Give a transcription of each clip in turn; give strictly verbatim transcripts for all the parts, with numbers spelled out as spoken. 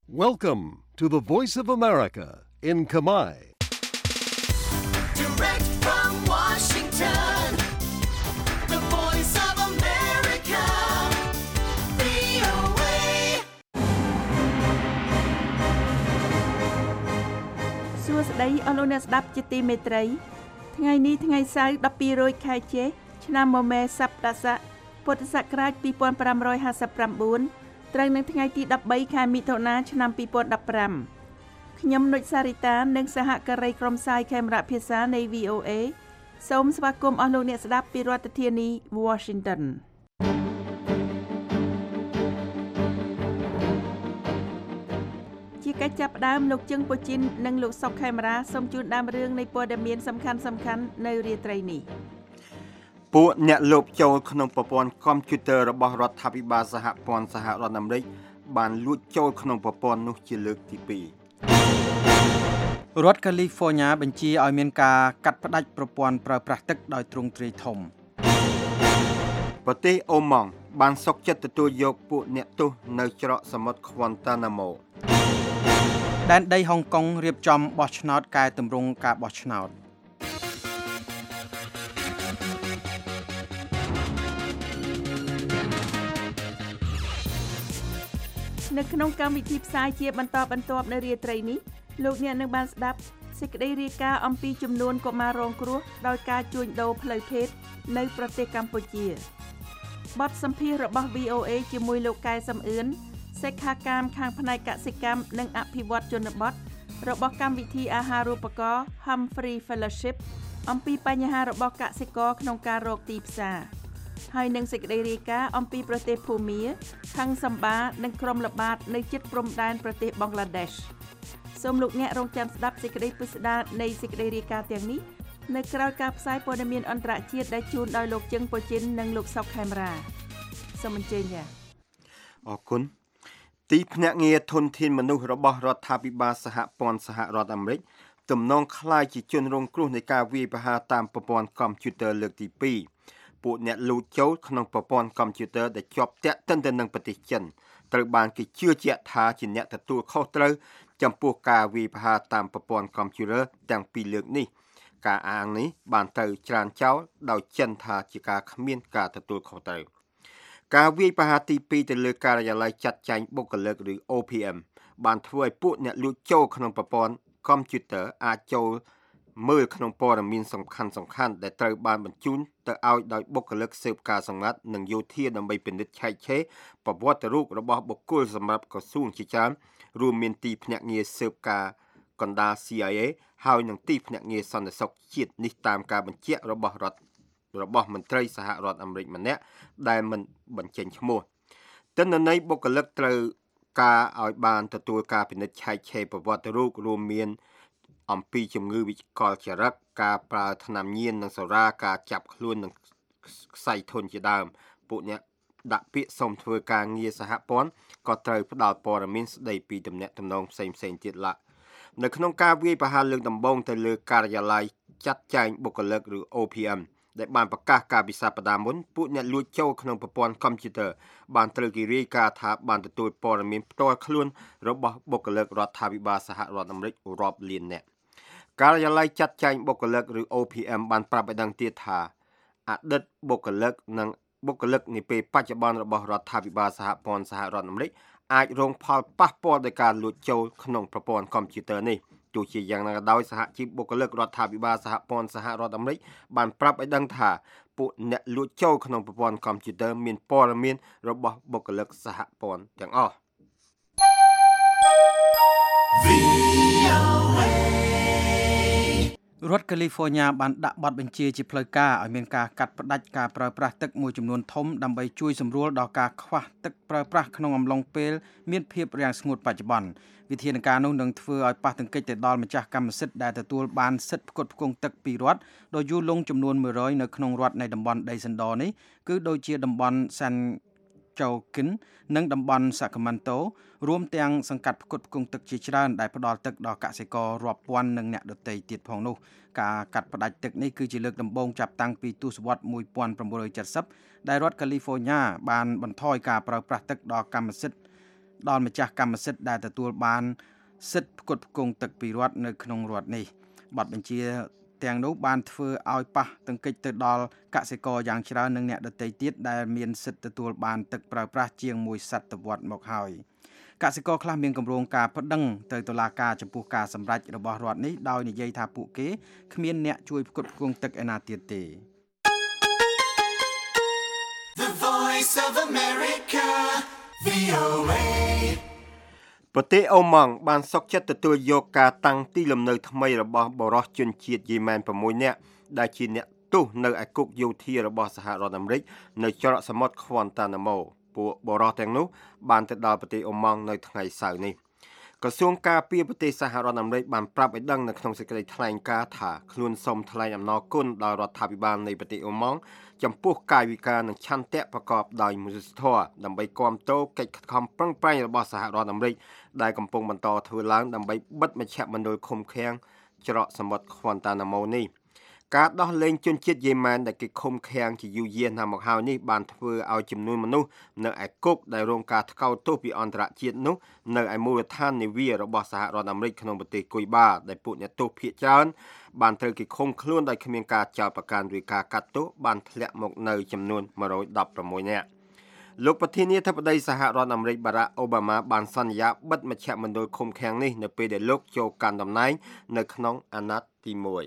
Welcome to the Voice of America in Khmer. Direct from Washington, the Voice of America, វី អូ เอសួស្តីអស់លោកអ្នកស្ដាប់ជាទីមេត្រីថ្ងៃនេះថ្ងៃសៅរ៍ដប់ពីររោចខែចេឆ្នាំមមែសប្តាស័កពុទ្ធសករាជពីរពាន់ប្រាំរយហាសិបប្រាំបួនត្រូវនៅថ្ងៃទីដប់បីខែមិថុនាឆ្នាំពីរពាន់ដប់ប្រាំខ្ញុំនុចសារីតានិងសហការីក្រុមផ្សាយខេមរៈភាសានៃ វី អូ เอ សូមស្វាគមន៍អស់លោកអ្នកស្ដាប់ពីរដ្ឋធានី Washington ជាកិច្ចចាប់ផ្ដើមលោកជឹងពូជីននិងលោកសុកខេមរាសូមជូនដើមរឿងនៃព័ត៌មានសំខាន់សំខាន់នៅរាត្រីនេះពួកអ្នកលបចូលក្នុងប្រព័ន្ធកុំព្យូទ័ររបស់រដ្ឋាភិបាលសហព័ន្ធសហរដ្ឋអាមេរិកបានលួចចូលក្នុងប្រព័ន្ធនោះជាលើកទីពីររដ្ឋកាលីហ្វ័រញ៉ាបញ្ជាឲ្យមានការកាត់ផ្តាច់ប្រព័ន្ធប្រើប្រាស់ទឹកដោយទ្រង់ទ្រាយធំប្រទេសអូម៉ង់បានសុកចិត្តទទួលយកពួកអ្នកទោសនៅច្រកសមុទ្រ Guantanamo ដែនដីហុងកុងរៀបចំបោះឆ្នោតកែតម្រង់ការបោះឆ្នោតនៅក្នុងកម្មវិធីផ្សាយជាបន្តបន្ទាប់នៅរាត្រីនេះលោកអ្នកនឹងបានស្ដាប់សេចក្តីរាយការណ៍អំពីចំនួនកុមាររងគ្រោះដោយការជួញដូរផ្លូវភេទនៅប្រទេសកម្ពុជាបទសម្ភាសន៍របស់ វី អូ เอ ជាមួយលោកកែសំអឿនសិក្ខាកាមខាងផ្នែកកសិកម្មនិងអភិវឌ្ឍជនបទរបស់កម្មវិធីអាហារូបករណ៍ Humphrey Fellowship អំពីបញ្ហារបស់កសិករក្នុងការរកទីផ្សារហើយនឹងសេចក្តីរាយការណ៍អំពីប្រទេសភូមាខាងសម្បានិងក្រុមល្បាតនៅជិតព្រំដែនប្រទេសបង់ក្លាដេសសូមលោកអ្នករងចាំស្ដាប់សេចក្តីពិស្ដារនៃសេចក្តីរាយការណ៍ទាំងនេះនៅក្រៅការផ្សាយព័ត៌មានអន្តរជាតិដែលជូនដោយលោកជឹងពូជីននិងលោកសុកខេមរាសូមអញ្ជើញចា៎អរគុណទីភ្នាក់ងារធនធានមនុស្សរបស់រដ្ឋាភិបាលសហព័ន្ធសហរដ្ឋអាមេរិកទំនងខ្លាយជាជនរងគ្រោះនៃការវាយប្រហារតាមប្រព័ន្ធកុំព្យូទ័រលើកទីពីរពួកអ្នកលូចចូលក្នុងប្រព័ន្ធកុំព្យូទ័រដែលជាប់ទាក់ទិនទៅនឹងប្រទេសចិនត្រូវបានគេជឿជាក់ថាជាអ្នកទទួលខុសត្រូវចំពោះការវាយប្រហារតាមប្រព័ន្ធកុំព្យូទ័រទាំងពីរលើកនេះការអាងនេះបានត្រូវច្រានចោលដោយចិនថាជាការគ្មានការទទួលខុសត្រូវការវាយប្រហារទីពីរទៅលើការិយាល័យចាត់ចែងបុគ្គលិកឬ អូ ភី អេម បានធ្វើឲ្យពួកអ្នកលួចចូលក្នុងប្រព័ន្ធកុំព្យូទ័រអាចចូលមើលក្នុងព័ត៌មានសំខាន់សំខាន់ដែលត្រូវបានបញ្ជូនទៅឲ្យដោយបុគ្គលិកស៊ើបការសម្ងាត់និងយោធាដើម្បីពិនិត្យឆែកឆេរប្រវត្តិរូបរបស់បុគ្គលសម្រាប់ក្រសួងជាច្រើនរួមមានទីភ្នាក់ងារស៊ើបការកណ្ដាល ซี ไอ เอ ហើយនិងទីភ្នាក់ងារសន្តិសុខជាតិនេះតាមការបញ្ជាក់របស់រដ្ឋរបស់មន្ត្រីសហរដ្ឋអាមេរិកម្នាក់ដែលមិនបញ្ចេញឈ្មោះទិន្នន័យបុគ្គលិកត្រូវការឲ្យបានទទួលការពិនិត្យឆែកឆេរប្រវត្តិរូបរួមមានអំពីជំងឺវិកលចរិតការប្រើថ្នាំញៀននិងសេរាការចាប់ខ្លួននិងខ្សែធនជាដើមពួកអ្នកដាក់ពាក្យសូមធ្វើការងារសហព័ន្ធក៏ត្រូវផ្ដល់ព័ត៌មានស្ដីពីទំនាក់ទំនងផ្សេងៗទៀតឡានៅក្នុងការវាយប្រហារលើកដំបូងទៅលើការិយាល័យចាត់ចែងបុគ្គលិកឬ អូ ភី អេម ដែលបានប្រកាសការពិសាបដាមុនពួកអ្នកលួចចូលក្នុងប្រព័ន្ធកុំព្យូទ័របានត្រូវគេរាយការណ៍ថាបានទទួលព័ត៌មានផ្ទាល់ខ្លួនរបស់បុគ្គលិករដ្ឋាភិបាលសហរដ្ឋអាមេរិករាប់លាននាក់ការិយាល័យចាត់ចែងបុគ្គលិកឬ អូ ភី អេម បានប្រាប់ឲ្យដឹងទៀតថាអតីតបុគ្គលិកនិងបុគ្គលិកនាពេលបច្ចុប្បន្នរបស់រដ្ឋាភិបាលសហព័ន្ធសហរដ្ឋអាមេរិកអាចរងផលប៉ះពាល់ដោយការលួចចូលក្នុងប្រព័ន្ធកុំព្យូទ័រនេះទោះជាយ៉ាងណាក៏ដោយសហជីពបុគ្គលិករដ្ឋាភិបាលសហព័ន្ធសហរដ្ឋអាមេរិកបានប្រាប់ឲ្យដឹងថាពួកអ្នកលួចចូលក្នុងប្រព័ន្ធកុំព្យូទ័រមានព័ត៌មានរបស់បុគ្គលិកសហព័ន្ធទាំងអស់ វី អូ เอ រដ្ឋកាលីហ្វ័រញ៉ាបានដាក់បទបញ្ជាជាផ្លូវការឲ្យមានការកាត់ផ្តាច់ការប្រើប្រាស់ទឹកមួយចំនួនធំដើម្បីជួយសម្រួលដល់ការខ្វះទឹកប្រើប្រាស់ក្នុងអំឡុងពេលមានភាពរាំងស្ងួតបច្ចុប្បន្នវិធានការនោះនឹងធ្វើឲ្យប៉ះទង្គិចទៅដល់ម្ចាស់កម្មសិទ្ធិដែលទទួលបានសិទ្ធិផ្គត់ផ្គង់ទឹកពីរដ្ឋដោយយូរលង់ចំនួនមួយរយនៅក្នុងរដ្ឋនៃតំបន់ដីសណ្ដនេះគឺដូចជាតំបន់សាន់ចោគិននិងតំបន់សាកាម៉ាន់តូរួមទាំងសង្កាត់ផ្គត់ផ្គង់ទឹកជាច្រើនដែលផ្ដល់ទឹកដល់កសិកររាប់ពាន់និងអ្នកដទៃទៀតផងនោះការកាត់ផ្តាច់ទឹកនេះគឺជាលើកដំបូងចាប់តាំងពីទសវត្សរ៍nineteen seventyដែលរដ្ឋកាលីហ្វ័រញ៉ាបានបន្ថយការប្រើប្រាស់ទឹកដល់កម្មសិទ្ធិដល់ម្ចាស់កម្មសិទ្ធិដែលទទួលបានសិទ្ធិផ្គត់ផ្គង់ទឹកពីរដ្ឋនៅក្នុងរដ្ឋនេះបទបញ្ជាទាំងនោះបានធ្វើឲ្យប៉ះទង្គិចទៅដល់កសិករយ៉ាងច្រើននិងអ្នកដទៃទៀតដែលមានសិទ្ធិទទួលបានទឹកប្រើប្រាស់ជាងមួយសតវត្សរ៍មកហើយកសិករខ្លះមានគម្រោងការប្តឹងទៅតុលាការចំពោះការសម្រេចរបស់រដ្ឋនេះដោយនិយាយថាពួកគេគ្មានអ្នកជួយផ្គត់ផ្គង់ទឹកឯណាទៀតទេ The Voice of America វី អូ เอប្រទេសអូម៉ង់បានសុកចិត្តទទួលយកការតាំងទីលំនៅថ្មីរបស់បរិសុទ្ធជនជាតិយេម៉ែន៦នាក់ដែលជាអ្នកទោសនៅឯគុកយោធារបស់សហរដ្ឋអាមេរិកនៅច្រកសមុទ្រខ្វាន់តាណាម៉ូពួកបរិសុទ្ធទាំងនោះបានទៅដល់ប្រទេសអូម៉ង់នៅថ្ងៃសៅរ៍នេះក្រសួងការពារប្រទេសសហរដ្ឋអាមេរិកបានប្រាប់ឲ្យដឹងនៅក្នុងសេចក្តីថ្លែងការណ៍ថាខ្លួនសូមថ្លែងអំណរគុណដល់រដ្ឋាភិបាលនៃប្រទេសអូម៉ង់ចំពោះកាយវិការនិងឆន្ទៈប្រកបដោយមនុស្សធម៌ដើម្បីគាំទ្រកិច្ចខិតខំប្រឹងប្រែងរបស់សហរដ្ឋអាមេរិកដែលកំពុងបន្តធ្វើឡើងដើម្បីបិទមជ្ឈមណ្ឌលឃុំឃាំងច្រកសមុទ្រខ្វាន់តាណាម៉ូនេះការដោះលែងជនជាតិយេម៉ែនដែលគេឃុំឃាំងជាយូរយារណាស់មកហើយនេះបានធ្វើឲ្យចំនួនមនុស្សនៅឯគុកដែលរងការថ្កោលទោសពីអន្តរជាតិនោះនៅឯមូលដ្ឋាននាវារបស់សហរដ្ឋអាមេរិកក្នុងប្រទេសគុយបាដែលពួកអ្នកទោសភាគច្រើនបានត្រូវគេឃុំខ្លួនដោយគ្មានការចោទប្រកាន់ឬការកាត់ទោសបានធ្លាក់មកនៅចំនួនមួយរយដប់ប្រាំមួយនាក់លោកប្រធានាធិបតីសហរដ្ឋអាមេរិកបារ៉ាក់អូបាម៉ាបានសន្យាបិទមជ្ឈមណ្ឌលឃុំឃាំងនេះនៅពេលដែលលោកចូលកាន់តំណែងនៅក្នុងអាណត្តិទីមួយ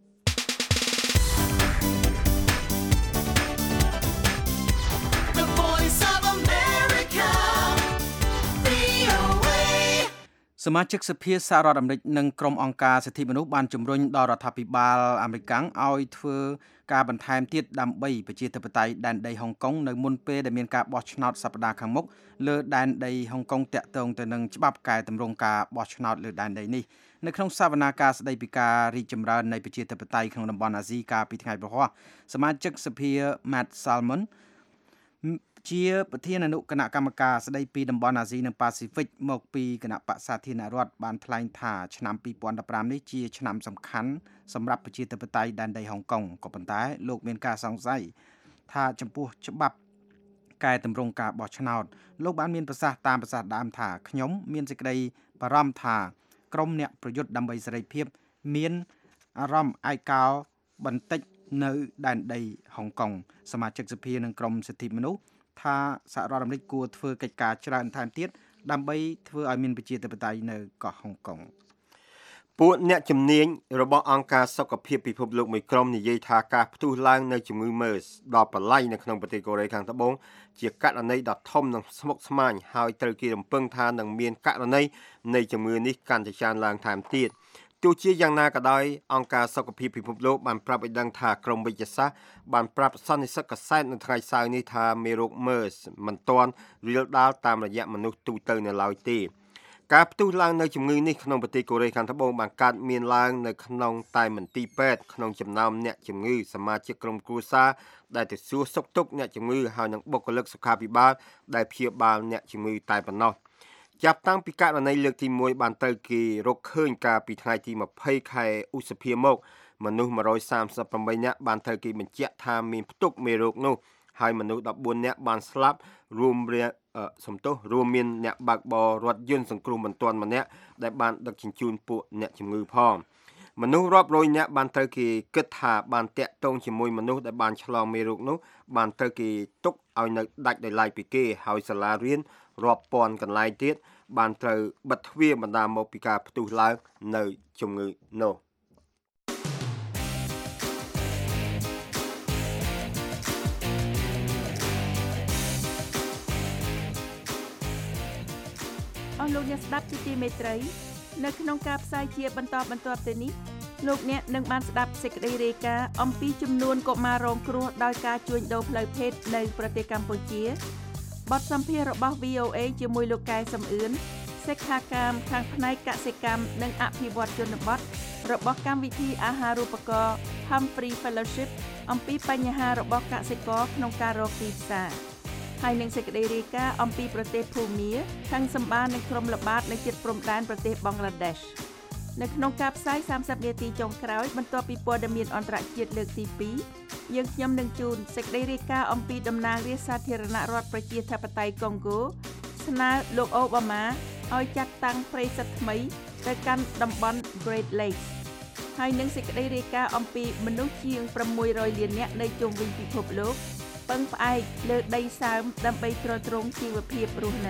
សមាជិកសភាសហរដ្ឋអាមេរិកនិងក្រុមអង្គការសិទ្ធិមនុស្សបានជំរុញដល់រដ្ឋាភិបាលអាមេរិកឲ្យធ្វើការបន្ថែមទៀតដើម្បីប្រជាធិបតេយ្យដែនដីហុងកុងនៅមុនពេលដែលមានការបោះឆ្នោតសប្តាហ៍ខាងមុខលើដែនដីហុងកុងតាក់ទងទៅនឹងច្បាប់កែតម្រង់ការបោះឆ្នោតលើដែនដីនេះនៅក្នុងសវនាការស្ដីពីការរីកចម្រើននៃប្រជាធិបតេយ្យក្នុងតំបន់អាស៊ីកាលពីថ្ងៃព្រហស្បតិ៍សមាជិកសភា Matt Salmonជាប្រធានអនុគណៈកម្មការស្ដីពីតំបន់អាស៊ីនិងប៉ាស៊ីហ្វិកមកពីគណៈបក្សសាធារណរដ្ឋបានថ្លែងថាឆ្នាំពីរពាន់ដប់ប្រាំនេះជាឆ្នាំសំខាន់សម្រាប់ប្រជាធិបតេយ្យដែនដីហុងកុងក៏ប៉ុន្តែលោកមានការសង្ស័យថាចំពោះច្បាប់កែតម្រង់ការបោះឆ្នោតលោកបានមានប្រសាសន៍តាមប្រសាសន៍ដើមថាខ្ញុំមានសេចក្តីបារម្ភថាក្រមអ្នកប្រយុទ្ធដើម្បីសេរីភាពមានអារម្មណ៍ឯកោបន្តិចនៅដែនដីហុងកុងសមាជិកសភានិងក្រមសិទ្ធិមនុស្សថាសហរដ្ឋអាមេរិកគួរធ្វើកិច្ចការច្រើនថែមទៀតដើម្បីធ្វើឲ្យមានប្រជាធិបតេយ្យនៅកោះហុងកុងពួកអ្នកជំនាញរបស់អង្គការសុខភាពពិភពលោកមួយក្រុមនិយាយថាការផ្ទុះឡើងនៃជំងឺ MERS ដល់បល័យនៅក្នុងប្រទេសកូរ៉េខាងត្បូងជាករណីដ៏ធំនិងស្មុគស្មាញហើយត្រូវគេរំពឹងថានឹងមានករណីនៃជំងឺនេះកាន់តែច្រើនឡើងថែមទៀតទោះជាយ៉ាងណាក៏ដោយអង្គការសុខភាពពិភពលោកបានប្រាប់ឲ្យដឹងថាក្រមវិទ្យាសាស្ត្របានប្រាប់សន្និសីទកាសែតនៅថ្ងៃសៅរ៍នេះថាមេរោគ MERS មិនទាន់រាលដាលតាមរយៈមនុស្សទូទៅនៅឡើយទេការផ្ទុះឡើងនៅជំងឺនេះក្នុងប្រទេសកូរ៉េខាងត្បូងបានកើតមានឡើងនៅក្នុងតែមន្ទីរពេទ្យក្នុងចំណោមអ្នកជំងឺសមាជិកក្រុមគ្រួសារដែលទៅសួរសុខទុក្ខអ្នកជំងឺហើយនិងបុគ្គលិកសុខាភិបាលដែលព្យាបាលអ្នកជំងឺតែប៉ុណ្ណោះចាប់តាំងពីករណីលើកទីមួយបានទៅគេរកឃើញកាលពីថ្ងៃទីម្ភៃខែឧសភាមកមនុស្សមួយរយសាមសិបប្រាំបីនាក់បានត្រូវគេបញ្ជាក់ថាមានផ្ទុកមេរោគនោះហើយមនុស្សដប់បួននាក់បានស្លាប់រួមសំទោសរួមមានអ្នកបើកបររថយន្តសង្គ្រោះបន្ទាន់ម្នាក់ដែលបានដឹកជញ្ជូនពួកអ្នកជំងឺផងមនុស្សរាប់រយនាក់បានត្រូវគេគិតថាបានតាក់ទងជាមួយមនុស្សដែលបានឆ្លងមេរោគនោះបានត្រូវគេទុកឲ្យនៅដាច់ដោយឡែកពីគេហើយសាលារៀនរាប់ពាន់កន្លែងទៀតបានត្រូវបិទទ្វារបណ្ដាលមកពីការផ្ទុះឡើងនៅជំងឺនោះអស់លោកអ្នកស្ដាប់ជាទីមេត្រីនៅក្នុងការផ្សាយជាបន្តបន្ទាប់ទៅនេះលោកអ្នកនឹងបានស្ដាប់សេចក្តីរាយការណ៍អំពីចំនួនកុមាររងគ្រោះដោយការជួញដូរផ្លូវភេទនៅប្រទេសកម្ពុជាបទសម្ភាសន៍របស់ វី អូ เอ ជាមួយលោកកែសំអឿនសិក្ខាកាមខាងផ្នែកកសិកម្មនិងអភិវឌ្ឍជនបទរបស់កម្មវិធីអាហារូបករណ៍ Humphrey Fellowship អំពីបញ្ហារបស់កសិករក្នុងការរកទីផ្សារហើយនឹងសេចក្តីរាយការណ៍អំពីប្រទេសភូមាខាងសម្បានឹងក្រុមល្បាតនៅជិតព្រំដែនប្រទេសបង់ក្លាដេសនៅក្នុងការផ្សាយសាមសិបនាទីចុងក្រោយបន្ទាប់ពីព័ត៌មានអន្តរជាតិលើកទីពីរយើងខ្ញុំនឹងជូនសេចក្តីរាយការណ៍អំពីតំណាងរាស្ត្រសាធារណរដ្ឋប្រជាធិបតេយ្យកុងហ្គោស្នើលោកអូបាម៉ាឲ្យចាត់តាំងព្រៃសិទ្ធិថ្មីទៅកាន់តំបន់ Great Lakes ហើយនឹងសេចក្តីរាយការណ៍អំពីមនុស្សជាងsáu trămលាននាក់នៅជុំវិញពិភពលោកពឹងផ្អែកលើដីសើមដើម្បីទ្រទ្រង់ជីវភាពរស់នៅ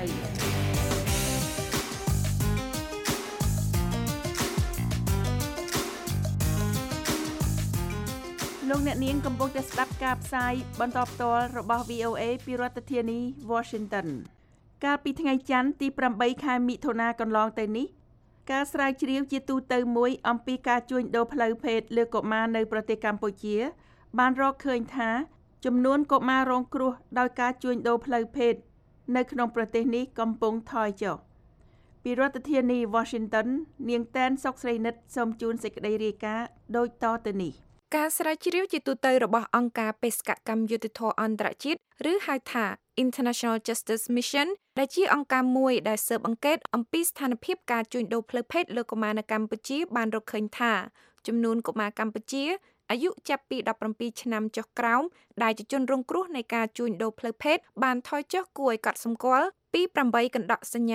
លោកអ្នកនាងកំពុងតែស្ដាប់ការផ្សាយបន្តផ្ទាល់របស់ វី អូ เอ ពីរដ្ឋធានី Washington កាលពីថ្ងៃច័ន្ទទីeightខែមិថុនាកន្លងទៅនេះការស្រាវជ្រាវជាទូទៅមួយអំពីការជួញដូរផ្លូវភេទលើកុមារនៅប្រទេសកម្ពុជាបានរកឃើញថាចំនួនកុមាររងគ្រោះដោយការជួញដូរផ្លូវភេទនៅក្នុងប្រទេសនេះកំពុងថយចុះពីរដ្ឋធានី Washington នាងតែនសុកស្រីនិតសូមជូនសេចក្តីរាយការណ៍ដូចតទៅនេះការស្រាវជ្រាវជាទូទៅរបស់អង្គការបេសកកម្មយុត្តិធម៌អន្តរជាតិឬហៅថា International Justice Mission ដែលជាអង្គការមួយដែលស៊ើបអង្កេតអំពីស្ថានភាពការជួញដូរផ្លូវភេទលើកុមារនៅកម្ពុជាបានរកឃើញថាចំនួនកុមារកម្ពុជាអាយុចាប់ពីseventeenឆ្នាំចុះក្រោមដែលជាជនរងគ្រោះនៃការជួញដូរផ្លូវភេទបានថយចុះគួរឲ្យកត់សម្គាល់ពីeightកណ្ដកសញ្ញា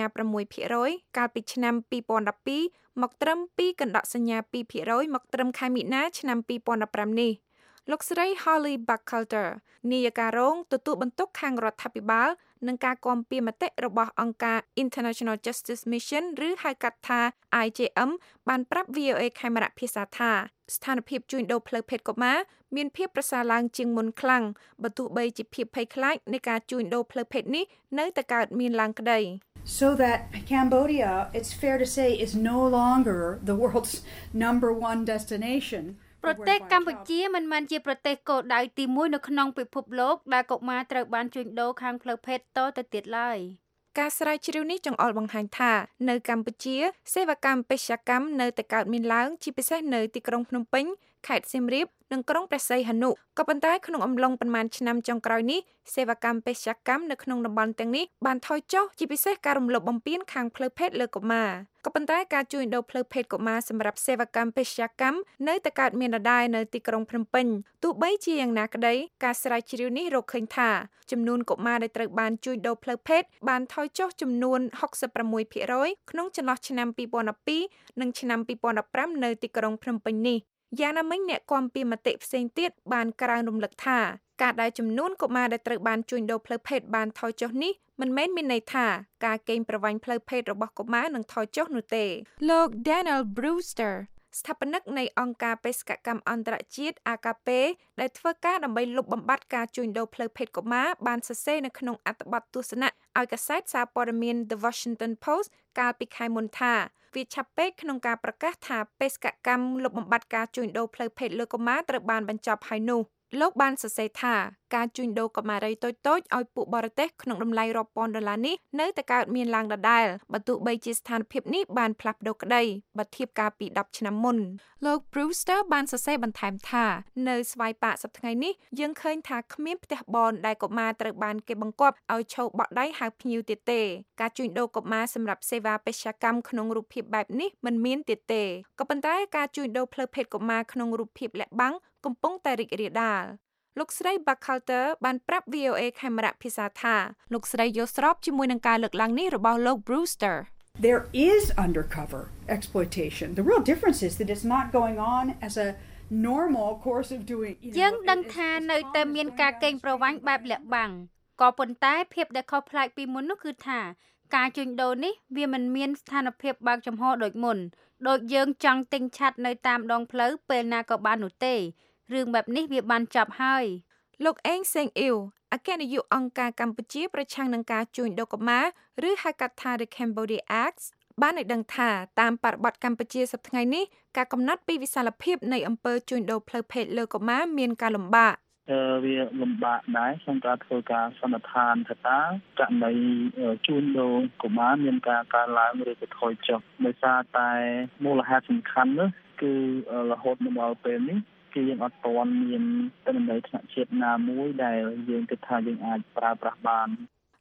six% កាលពីឆ្នាំtwenty twelveមកត្រឹមtwoកណ្ដកសញ្ញា two% មកត្រឹមខែមីនាឆ្នាំtwenty fifteenនេះលោកស្រី Holly Buchalter នាយិការងទទួលបន្ទុកខាងរដ្ឋាភិបាលនឹងការគាំពៀមតិរបស់អង្គការ International Justice Mission ឬហៅកាត់ថា I J M បានប្រាប់ V O A ខេមរៈភាសាថាស្ថានភាពជួញដូរផ្លូវភេទកុមារមានភាពប្រសើរឡើងជាងមុនខ្លាំងបើទោះបីជាភាពភ័យខ្លាចនៃការជួញដូរផ្លូវភេទនេះនៅតែកើតមានឡើងក្តី So that Cambodia, it's fair to say, is no longer the world's number one destination. ប្រទេសកម្ពុជាមិនមែនជាប្រទេសគោលដៅទីoneនៅក្នុងពិភពលោកដែលកុមារត្រូវបានជួញដូរខាងផ្លូវភេទតទៅទៀតឡើយការស្រាវជ្រាវនេះចង្អុលបង្ហាញថានៅកម្ពុជាសេវាកម្មបេសកកម្មនៅតែកើតមានឡើងជាពិសេសនៅទីក្រុងភ្នំពេញខេត្តសៀមរាបនិងក្រុងព្រះសីហនុក៏ប៉ុន្តែក្នុងអំឡុងប៉ុន្មានឆ្នាំចុងក្រោយនេះសេវាកម្មបេសកកម្មនៅក្នុងតំបន់ទាំងនេះបានថយចុះជាពិសេសការរំលោភបំពានខាងផ្លូវភេទលើកុមារក៏ប៉ុន្តែការជួញដូរផ្លូវភេទកុមារសម្រាប់សេវាកម្មបេសកកម្មនៅតែកើតមានដដែលនៅទីក្រុងភ្នំពេញទោះបីជាយ៉ាងណាក្តីការស្រាវជ្រាវនេះរកឃើញថាចំនួនកុមារដែលត្រូវបានជួញដូរផ្លូវភេទបានថយចុះចំនួនsixty-six%ក្នុងចន្លោះឆ្នាំtwo thousand twelveនិងឆ្នាំtwo thousand fifteenនៅទីក្រុងភ្នំពេញនេះយ៉ាងណាមិញអ្នកគាំពៀមតិផ្សេងទៀតបានក្រើនរំលឹកថាការដែលចំនួនកុមារដែលត្រូវបានជួញដូរផ្លូវភេទបានថយចុះនេះមិនមែនមានន័យថាការកេងប្រវ័ញ្ចផ្លូវភេទរបស់កុមារនឹងថយចុះនោះទេលោក Daniel Brewster ស្ថាបនិកនៃអង្គការបេសកកម្មអន្តរជាតិ A K P ដែលធ្វើការដើម្បីលុបបំបាត់ការជួញដូរផ្លូវភេទកុមារបានសរសេរនៅក្នុងអត្ថបទទស្សនៈឲ្យកាសែតសារព័ត៌មាន The Washington Post កាលពីខែមុនថាវាឆាប់ពេកក្នុងការប្រកាសថាបេសកកម្មលុបបំបាត់ការជួញដូរផ្លូវភេទលើកុមារត្រូវបានបញ្ចប់ហើយនោះលោកបានសរសេរថាការជួញដូរកុមារីតូចៗឲ្យពួកបរទេសក្នុងតម្លៃរាប់ពាន់ដុល្លារនេះនៅតែកើតមានឡើងដដែលបើទោះបីជាស្ថានភាពនេះបានផ្លាស់ប្ដូរក្តីបើធៀបកាលពីtenឆ្នាំមុនលោក Brewster បានសរសេរបន្ថែមថានៅស្វាយប៉ាកសប្តាហ៍ថ្ងៃនេះយើងឃើញថាគ្មានផ្ទះបនដែលកុមារត្រូវបានគេបង្គាប់ឲ្យឈរបក់ដៃហៅភ្ញៀវទៀតទេការជួញដូរកុមារសម្រាប់សេវាបេសកកម្មក្នុងរូបភាពបែបនេះមិនមានទៀតទេក៏ប៉ុន្តែការជួញដូរផ្លូវភេទកុមារក្នុងរូបភាពលាក់បាំងកំពុងតែរីករាលដាលលោកស្រី Buchalter បានប្រាប់ V O A ខេមរៈភាសាថាលោកស្រីយល់ស្របជាមួយនឹងការលើកឡើងនេះរបស់លោក Brewster There is undercover exploitation. The real difference is that it's not going on as a normal course of doing. យើងដឹងថានៅតែមានការកេងប្រវ័ញ្ចបែបលាក់បាំងក៏ប៉ុន្តែភាពដែលខុសប្លែកពីមុននោះគឺថាការជួញដូរនេះវាមិនមានស្ថានភាពបើកចំហដូចមុនដូចយើងចង់ទិញឆ័ត្រនៅតាមដងផ្លូវពេលណាក៏បាននោះទេរឿងបែបនេះវាបានចប់ហើយលោកអេងសេងអ៊ីវអគ្គនាយកអង្គការកម្ពុជាប្រឆាំងនឹងការជួញដូរកុមារឬហៅកាត់ថា The Cambodia Act បានឲ្យដឹងថាតាមបរិបទកម្ពុជាសប្តាហ៍ថ្ងៃនេះការកំណត់ពីវិសាលភាពនៃអំពើជួញដូរផ្លូវភេទលើកុមារមានការលំបាកអឺវាលំបាកដែរក្នុងការធ្វើការសន្និដ្ឋានថាតើករណីជួញដូរកុមារមានការកើនឡើងឬក៏ថយចុះដោយសារតែមូលហេតុសំខាន់នោះគឺរហូតមកដល់ពេលនេះគឺយើងអត់ទាន់មានទិន្នន័យថ្នាក់ជាតិណាមួយដែលយើងគិតថាយើងអាចប្រើប្រាស់បាន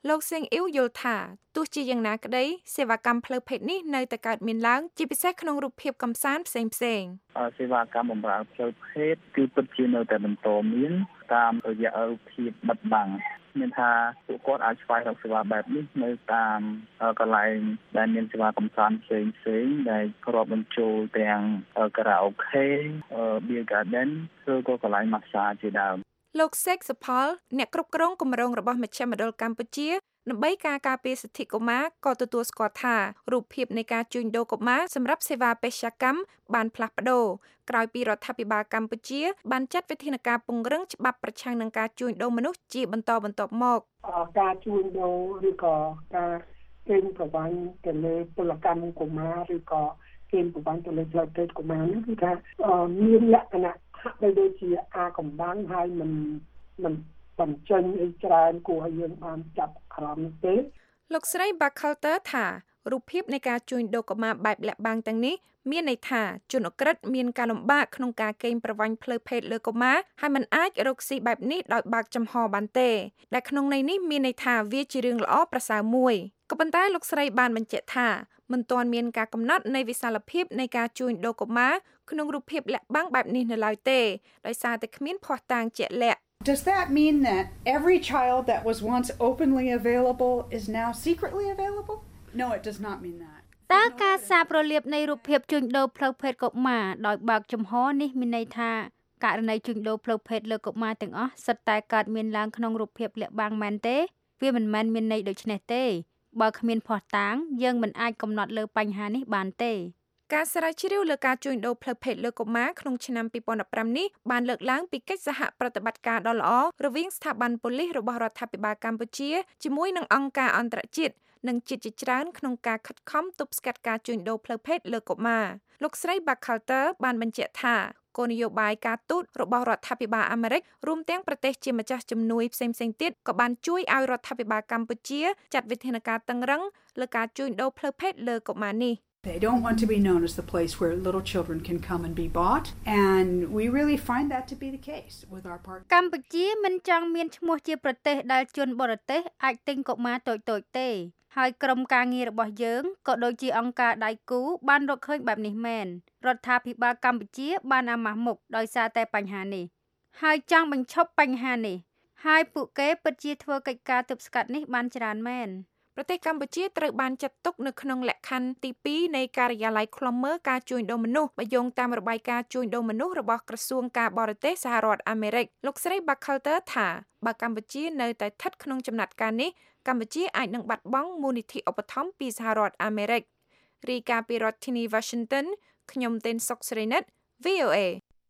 លោកសេងអ៊ីវយល់ថាទោះជាយ៉ាងណាក្តីសេវាកម្មផ្លូវភេទនេះនៅតែកើតមានឡើងជាពិសេសក្នុងរូបភាពកំសាន្តផ្សេងផ្សេងសេវាកម្មបម្រើផ្លូវភេទគឺពិតជានៅតែបន្តមានតាមរយៈរូបភាពបិទបាំងមានថាពួកគាត់អាចស្វែងរកសេវាបែបនេះនៅតាមកន្លែងដែលមានសេវាកំសាន្តផ្សេងផ្សេងដែលគ្រាប់បញ្ចូលទាំងខារ៉ាអូខេ beer garden ឬក៏កន្លែងម៉ាស្សាជាដើមលោកសេកសុផលអ្នកគ្រប់គ្រងគម្រោងរបស់មជ្ឈមណ្ឌលកម្ពុជាដើម្បីការការពារសិទ្ធិកុមារក៏ទទួលស្គាល់ថារូបភាពនៃការជួញដូរកុមារសម្រាប់សេវាបេសកកម្មបានផ្លាស់ប្ដូរក្រោយពីរដ្ឋាភិបាលកម្ពុជាបានចាត់វិធានការពង្រឹងច្បាប់ប្រឆាំងនឹងការជួញដូរមនុស្សជាបន្តបន្ទាប់មកការជួញដូរឬក៏ការកេងប្រវ័ញ្ចទៅលើពលកម្មកុមារឬក៏កេងប្រវ័ញ្ចទៅលើផ្លូវភេទកុមារនេះគឺថាមានលក្ខណៈហាក់បីដូចជាអាកំបាំងហើយមិនមិនបញ្ចេញអីច្រើនគួរឲ្យយើងបានចាប់អារម្មណ៍ទេលោកស្រី Bakalter ថារូបភាពនៃការជួញដូរកុមារបែបលាក់បាំងទាំងនេះមានន័យថាជនអក្រិតមានការលំបាកក្នុងការកេងប្រវ័ញ្ចផ្លូវភេទលើកុមារហើយមិនអាចរកស៊ីបែបនេះដោយបើកចំហបានទេដែលក្នុងន័យនេះមានន័យថាវាជារឿងល្អប្រសើរមួយក៏ប៉ុន្តែលោកស្រីបានបញ្ជាក់ថាមិនទាន់មានការកំណត់នៃវិសាលភាពនៃការជួញដូរកុមារក្នុងរូបភាពលាក់បាំងបែបនេះនៅឡើយទេដោយសារតែគ្មានភស្តុតាងជាក់លាក់ Does that mean that every child that was once openly available is now secretly available? No, it does not mean that. តើការសាបរលាបនៃរូបភាពជួញដូរផ្លូវភេទកុមារដោយបើកចំហនេះមានន័យថាករណីជួញដូរផ្លូវភេទលើកុមារទាំងអស់សុទ្ធតែកើតមានឡើងក្នុងរូបភាពលាក់បាំងមែនទេវាមិនមែនមានន័យដូចនេះទេបើគ្មានភស្តុតាងយើងមិនអាចកំណត់លើបញ្ហានេះបានទេការស្រាវជ្រាវលើការជួញដូរផ្លូវភេទលើកុមារក្នុងឆ្នាំពីរពាន់ដប់ប្រាំនេះបានលើកឡើងពីកិច្ចសហប្រតិបត្តិការដ៏ល្អរវាងស្ថាប័នប៉ូលីសរបស់រដ្ឋាភិបាលកម្ពុជាជាមួយនឹងអង្គការអន្តរជាតិនិងជាតិជាច្រើនក្នុងការខិតខំទប់ស្កាត់ការជួញដូរផ្លូវភេទលើកុមារលោកស្រី Bakalter បានបញ្ជាក់ថាគោលនយោបាយការទូតរបស់រដ្ឋាភិបាលអាមេរិករួមទាំងប្រទេសជាម្ចាស់ជំនួយផ្សេងៗទៀតក៏បានជួយឲ្យរដ្ឋាភិបាលកម្ពុជាចាត់វិធានការតឹងរ៉ឹងលើការជួញដូរផ្លូវភេទលើកុមារនេះ They don't want to be known as the place where little children can come and be bought, and we really find that to be the case with our partners. កម្ពុជាមិនចង់មានឈ្មោះជាប្រទេសដែលជនបរទេសអាចទិញកុមារតូចៗទេហើយក្រុមការងាររបស់យើងក៏ដូចជាអង្គការដៃគូបានរកឃើញបែបនេះមែនរដ្ឋាភិបាលកម្ពុជាបានអាម៉ាស់មុខដោយសារតែបញ្ហានេះហើយចង់បញ្ឈប់បញ្ហានេះហើយពួកគេពិតជាធ្វើកិច្ចការទប់ស្កាត់នេះបានច្រើនមែនប្រទេសកម្ពុជាត្រូវបានចាត់ទុកនៅក្នុងលក្ខខណ្ឌទីពីរនៃការិយាល័យឃ្លាំមើលការជួញដូរមនុស្សបើយោងតាមរបាយការណ៍ជួញដូរមនុស្សរបស់ក្រសួងការបរទេសសហរដ្ឋអាមេរិកលោកស្រី Bakalter ថាបើកម្ពុជានៅតែស្ថិតក្នុងចំណាត់ការនេះកម្ពុជាអាចនឹងបាត់បង់មូលនិធិឧបត្ថម្ភពីសហរដ្ឋអាមេរិករាយការណ៍ពីរដ្ឋធានី Washington ខ្ញុំទេនសុកស្រីនិត វី អូ เอ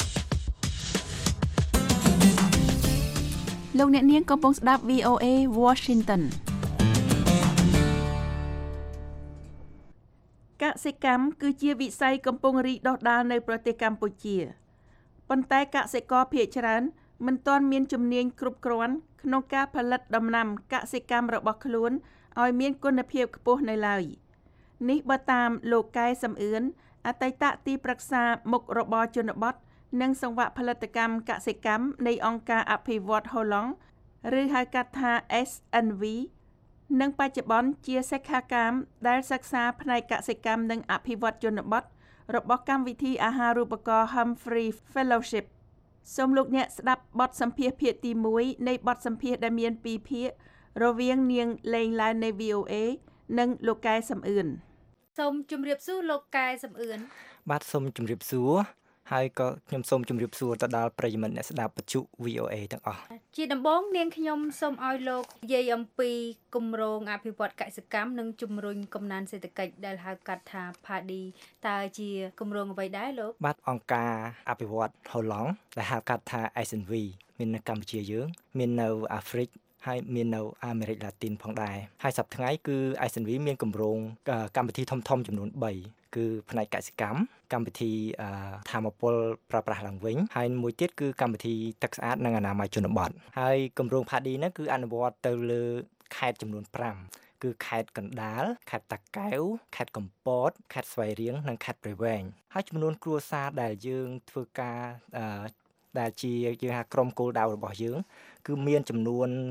លោកអ្នកនាងកំពុងស្ដាប់ វី អូ เอ Washingtonកសិកម្មគឺជាវិស័យកំពុងរីកដុះដាលនៅប្រទេសកម្ពុជាប៉ុន្តែកសិករភាគច្រើនមិនទាន់មានជំនាញគ្រប់គ្រាន់ក្នុងការផលិតដំណាំកសិកម្មរបស់ខ្លួនឲ្យមានគុណភាពខ្ពស់នៅឡើយនេះបើតាមលោកកែសំអឿនអតីតទីប្រឹក្សាមុខរបរជនបទនិងសង្វាក់ផលិតកម្មកសិកម្មនៃអង្គការអភិវឌ្ឍន៍ហូឡង់ឬហៅកាត់ថា เอส เอ็น วีនិងបច្ចុប្បន្នជាសិក្ខាកាមដែលសិក្សាផ្នែកកសិកម្មនិងអភិវឌ្ឍជនបទរបស់កម្មវិធីអាហារូបករណ៍ Humphrey Fellowship សូមលោកអ្នកស្ដាប់បទសម្ភាសន៍ភាគទីមួយនៃបទសម្ភាសន៍ដែលមានពីរភាគរវាងនាងលេងឡាននៃ វី អូ เอ និងលោកកែសំអឿនសូមជម្រាបសួរលោកកែសំអឿនបាទសូមជម្រាបសួរហើយក៏ខ្ញុំសូមជម្រាបសួរទៅដល់ប្រិយមិត្តអ្នកស្ដាប់បច្ចុ វី អូ เอ ទាំងអស់ជាដំបូងនាងខ្ញុំសូមឲ្យលោកនិយាយអំពីគម្រោងអភិវឌ្ឍកសិកម្មនិងជំរុញកំណើនសេដ្ឋកិច្ចដែលហៅកាត់ថា ផាឌី តើជាគម្រោងអ្វីដែរលោកបាទអង្គការអភិវឌ្ឍហូឡង់ដែលហៅកាត់ថា เอส เอ็น วี មាននៅកម្ពុជាយើងមាននៅអាហ្វ្រិកហើយមាននៅអាមេរិកឡាទីនផងដែរហើយសប្តាហ៍ថ្ងៃគឺ เอส เอ็น วี មានគម្រោងកម្មវិធីធំៗចំនួនបីគឺផ្នែកកសិកម្មកម្មវិធីធម្មពលប្រើប្រាស់ឡើងវិញហើយមួយទៀតគឺកម្មវិធីទឹកស្អាតនិងអនាម័យជនបទហើយគម្រោងផាឌីនេះគឺអនុវត្តទៅលើខេត្តចំនួនប្រាំគឺខេត្តកណ្ដាលខេត្តតាកែវខេត្តកំពតខេត្តស្វាយរៀងនិងខេត្តព្រៃវែងហើយចំនួនគ្រួសារដែលយើងធ្វើការដែលជាយើងហៅក្រុមគោលដៅរបស់យើងគឺមានចំនួន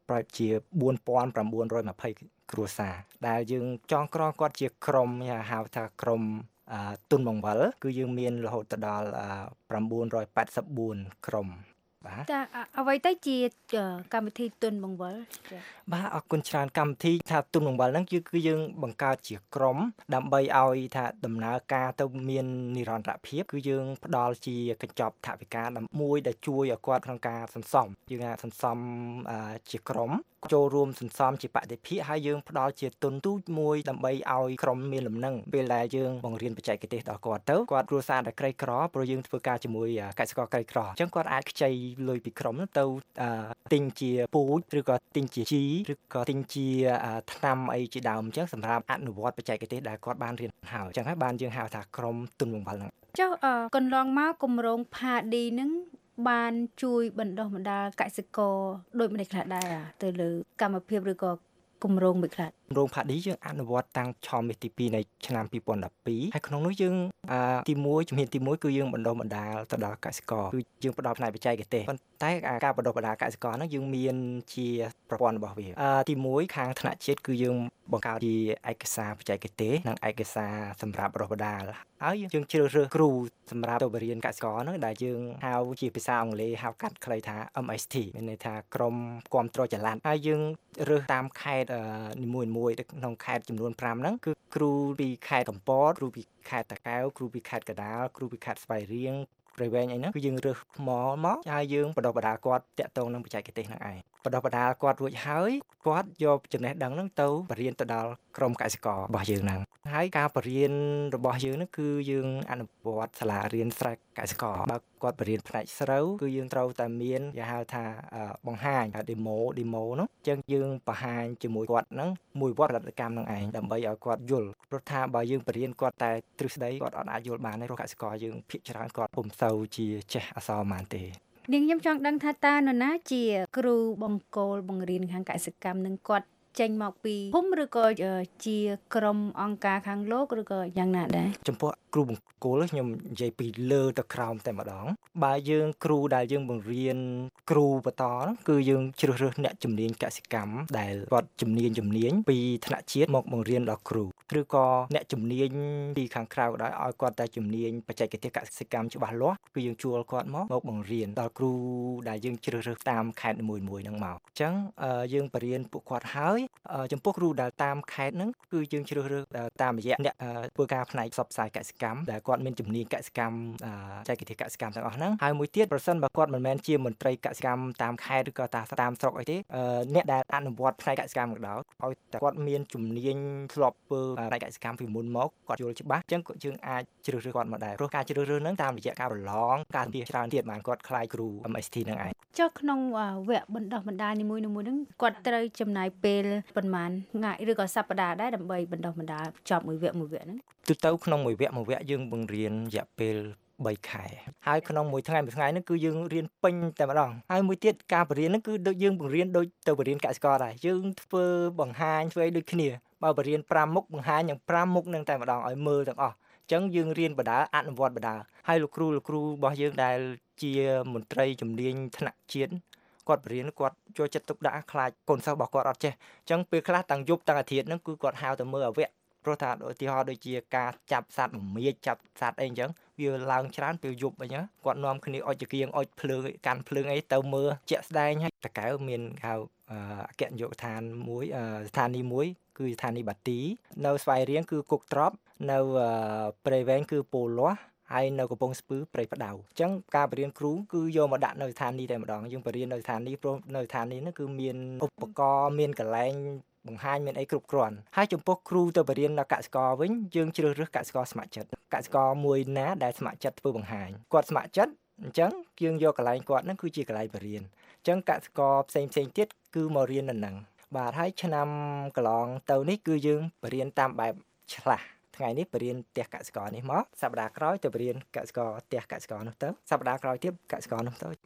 ប្រហែលជាបួនពាន់ប្រាំបួនរយម្ភៃគ្រួសារដែលយើងចងក្រងគាត់ជាក្រុមហៅថាក្រុមទុនបង្វិលគឺយើងមានរហូតដល់ប្រាំបួនរយប៉ែតសិបបួនក្រុមបាទតើអ្វីទៅជាកម្មវិធីទុនបង្វិលចា៎បាទអរគុណច្រើនកម្មវិធីថាទុនបង្វិលហ្នឹងគឺគឺយើងបង្កើតជាក្រុមដើម្បីឲ្យថាដំណើរការទៅមាននិរន្តរភាពគឺយើងផ្ដល់ជាកញ្ចប់ថវិកាមួយដែលជួយឲ្យគាត់ក្នុងការសន្សំយើងថាសន្សំជាក្រុមចូលរួមសន្សំជាបដិភិហើយយើងផ្ដល់ជាទុនទូចមួយដើម្បីឲ្យក្រុមមានលំនឹងពេលដែលយើងបង្រៀនបច្ចេកទេសដល់គាត់ទៅគាត់គ្រួសារដែលក្រីក្រព្រោះយើងធ្វើការជាមួយកសិករក្រីក្រអញ្ចឹងគាត់អាចខ្ចីលុយពីក្រុមទៅទិញជាពូជឬក៏ទិញជាជីឬក៏ទិញជាថ្នាំអីជាដើមអញ្ចឹងសម្រាប់អនុវត្តបច្ចេកទេសដែលគាត់បានរៀនហើយអញ្ចឹងហើយបានយើងហៅថាក្រុមទុនបង្វិលហ្នឹងចុះកន្លងមកគម្រោងផាឌីហ្នឹងបានជួយបណ្ដុះបណ្ដាលកសិករដូចម្តេចខ្លះដែរទៅលើកម្មភាពឬក៏គម្រោងមួយខ្លះគម្រោងផាឌីយើងអនុវត្តតាំងឆមាសទីពីរនៃឆ្នាំពីរពាន់ដប់ពីរហើយក្នុងនោះយើងទីមួយជំហានទីមួយគឺយើងបណ្ដុះបណ្ដាលទៅដល់កសិករគឺយើងផ្ដល់ផ្នែកបច្ចេកទេសប៉ុន្តែការបណ្ដុះបណ្ដាលកសិករហ្នឹងយើងមានជាប្រព័ន្ធរបស់វាទីមួយខាងថ្នាក់ជាតិគឺយើងបង្កើតជាឯកសារបច្ចេកទេសនិងឯកសារសម្រាប់បណ្ដុះបណ្ដាលហើយយើងជ្រើសរើសគ្រូសម្រាប់ទៅបរៀនកសិករហ្នឹងដែលយើងហៅជាភាសាអង់គ្លេសហៅកាត់ខ្លីថា เอ็ม เอส ที មានន័យថាក្រុមគាំទ្រចល័តហើយយើងរើសតាមខេត្តនីមួយៗក្នុងខេត្តចំនួនប្រាំហ្នឹងគឺគ្រូពីខេត្តកំពតគ្រូពីខេត្តតាកែវគ្រូពីខេត្តកណ្ដាលគ្រូពីខេត្តស្វាយរៀងព្រៃវែងអីហ្នឹងគឺយើងរើសថ្មមកហើយយើងបណ្ដុះបណ្ដាលគាត់តាក់ទងនឹងបច្ចេកទេសហ្នឹងឯងបណ្ដុះបណ្ដាលគាត់រួចហើយគាត់យកចំណេះដឹងហ្នឹងទៅបរៀនទៅដល់ក្រុមកសិកររបស់យើងហ្នឹងហើយការបរៀនរបស់យើងហ្នឹងគឺយើងអនុវត្តសាលារៀនស្រែកសិករបើគាត់បរៀនផ្នែកស្រូវគឺយើងត្រូវតែមានគេហៅថាបង្ហាញ demo demo ហ្នឹងអញ្ចឹងយើងបង្ហាញជាមួយគាត់ហ្នឹងមួយវត្តផលិតកម្មហ្នឹងឯងដើម្បីឲ្យគាត់យល់ព្រោះថាបើយើងបរៀនគាត់តែទ្រឹស្ដីគាត់អត់អាចយល់បានទេព្រោះកសិករយើងភាគច្រើនគាត់ពុំសូវជាចេះអក្សរប៉ុន្មានទេនាងខ្ញុំចង់ដឹងថាតើនរណាជាគ្រូបង្គោលបង្រៀនខាងកសិកម្មនឹងគាត់ចេញមកពីភូមិឬក៏ជាក្រុមអង្គការខាងលោកឬក៏យ៉ាងណាដែរចំពោះគ្រូបង្គោលខ្ញុំនិយាយពីលើទៅក្រោមតែម្ដងបើយើងគ្រូដែលយើងបង្រៀនគ្រូបន្តគឺយើងជ្រើសរើសអ្នកជំនាញកសិកម្មដែលគាត់ជំនាញជំនាញពីថ្នាក់ជាតិមកបង្រៀនដល់គ្រូឬក៏អ្នកជំនាញពីខាងក្រៅក៏ដោយឲ្យគាត់តែជំនាញបច្ចេកទេសកសិកម្មច្បាស់លាស់គឺយើងជួលគាត់មកមកបង្រៀនដល់គ្រូដែលយើងជ្រើសរើសតាមខេត្តនីមួយៗហ្នឹងមកអញ្ចឹងយើងបរៀនពួកគាត់ហើយចំពោះគ្រូដែលតាមខេត្តហ្នឹងគឺយើងជ្រើសរើសតាមរយៈអ្នកធ្វើការផ្នែកផ្សព្វផ្សាយកសិកម្មដែលគាត់មានជំនាញកសិកម្មបច្ចេកទេសកសិកម្មទាំងអស់ហ្នឹងហើយមួយទៀតប្រសិនបើគាត់មិនមែនជាមន្ត្រីកសិកម្មតាមខេត្តឬក៏តាមស្រុកអីទេអ្នកដែលអនុវត្តផ្នែកកសិកម្មក៏ដោយឲ្យតែគាត់មានជំនាញធ្លាប់ធ្វើផ្នែកកសិកម្មពីមុនមកគាត់យល់ច្បាស់អញ្ចឹងយើងអាចជ្រើសរើសគាត់មកដែរព្រោះការជ្រើសរើសហ្នឹងតាមរយៈការប្រឡងការរៀនច្រើនទៀតបានគាត់ខ្លាយគ្រូ เอ็ม เอส ที ហ្នឹងឯងចុះក្នុងវគ្គបណ្ដុះបណ្ដាលនីមួយៗហ្នឹងគាត់ត្រូវចំណាយពេលប៉ុន្មានថ្ងៃឬក៏សប្តាហ៍ដែរដើម្បីបណ្ដុះបណ្ដាលចប់មួយវគ្គមួយវគ្គហ្នឹងទូទៅក្នុងមួយវគ្គមួយវគ្គយើងបង្រៀនរយៈពេលបីខែហើយក្នុងមួយថ្ងៃមួយថ្ងៃហ្នឹងគឺយើងរៀនពេញតែម្ដងហើយមួយទៀតការបរៀនហ្នឹងគឺដូចយើងបង្រៀនដូចទៅបរៀនកសិករដែរយើងធ្វើបង្ហាញធ្វើឲ្យដូចគ្នាបើបរៀនប្រាំមុខបង្ហាញយ៉ាងប្រាំមុខហ្នឹងតែម្ដងឲ្យមើលទាំងអស់អញ្ចឹងយើងរៀនបដាអនុវត្តបដាហើយលោកគ្រូលោកគ្រូរបស់យើងដែលជាមន្ត្រីជំនាញថ្នាក់ជាតិគាត់បរៀនគាត់ចូលចិត្តទុកដាក់ខ្លាចកូនសិស្សរបស់គាត់អត់ចេះអញ្ចឹងពេលខ្លះតាំងយប់តាំងអាទិត្យហ្នឹងគឺគាត់ហៅទៅមើលអវគ្គព្រោះថាឧទាហរណ៍ដូចជាការចាប់សត្វមមាញចាប់សត្វអីអញ្ចឹងវាឡើងច្រើនពេលយប់អីចឹងគាត់នាំគ្នាអុចចង្គៀងអុចភ្លើងកាន់ភ្លើងអីទៅមើលជាក់ស្ដែងហើយតកែវមានហៅអគ្គនាយកដ្ឋានមួយស្ថានីយ៍មួយគឺស្ថានីយ៍បាទីនៅស្វាយរៀងគឺគុកត្រប់នៅព្រៃវែងគឺពោលាស់ហើយនៅកំពង់ស្ពឺព្រៃផ្ដៅអញ្ចឹងការបរៀនគ្រូគឺយកមកដាក់នៅស្ថានីយ៍តែម្ដងយើងបរៀននៅស្ថានីយ៍ព្រោះនៅស្ថានីយ៍ហ្នឹងគឺមានឧបករណ៍មានកន្លែងបង្ហាញមានអីគ្រប់គ្រាន់ហើយចំពោះគ្រូទៅបរៀនដល់កសិករវិញយើងជ្រើសរើសកសិករស្ម័គ្រចិត្តកសិករមួយណាដែលស្ម័គ្រចិត្តធ្វើបង្ហាញគាត់ស្ម័គ្រចិត្តអញ្ចឹងយើងយកកន្លែងគាត់ហ្នឹងគឺជាកន្លែងបរៀនអញ្ចឹងកសិករផ្សេងផ្សេងទៀតគឺមករៀននៅហ្នឹងបាទហើយឆ្នាំកន្លងទៅនេះគឺយើងបរៀនតាមបែបឆ្លាស់ថ្ងៃនេះបរៀនផ្ទះកសិករនេះមកសប្តាហ៍ក្រោយទៅបរៀនកសិករផ្ទះកសិករនោះទៅសប្តាហ៍ក្រោយទៀតកសិករនោះទៅ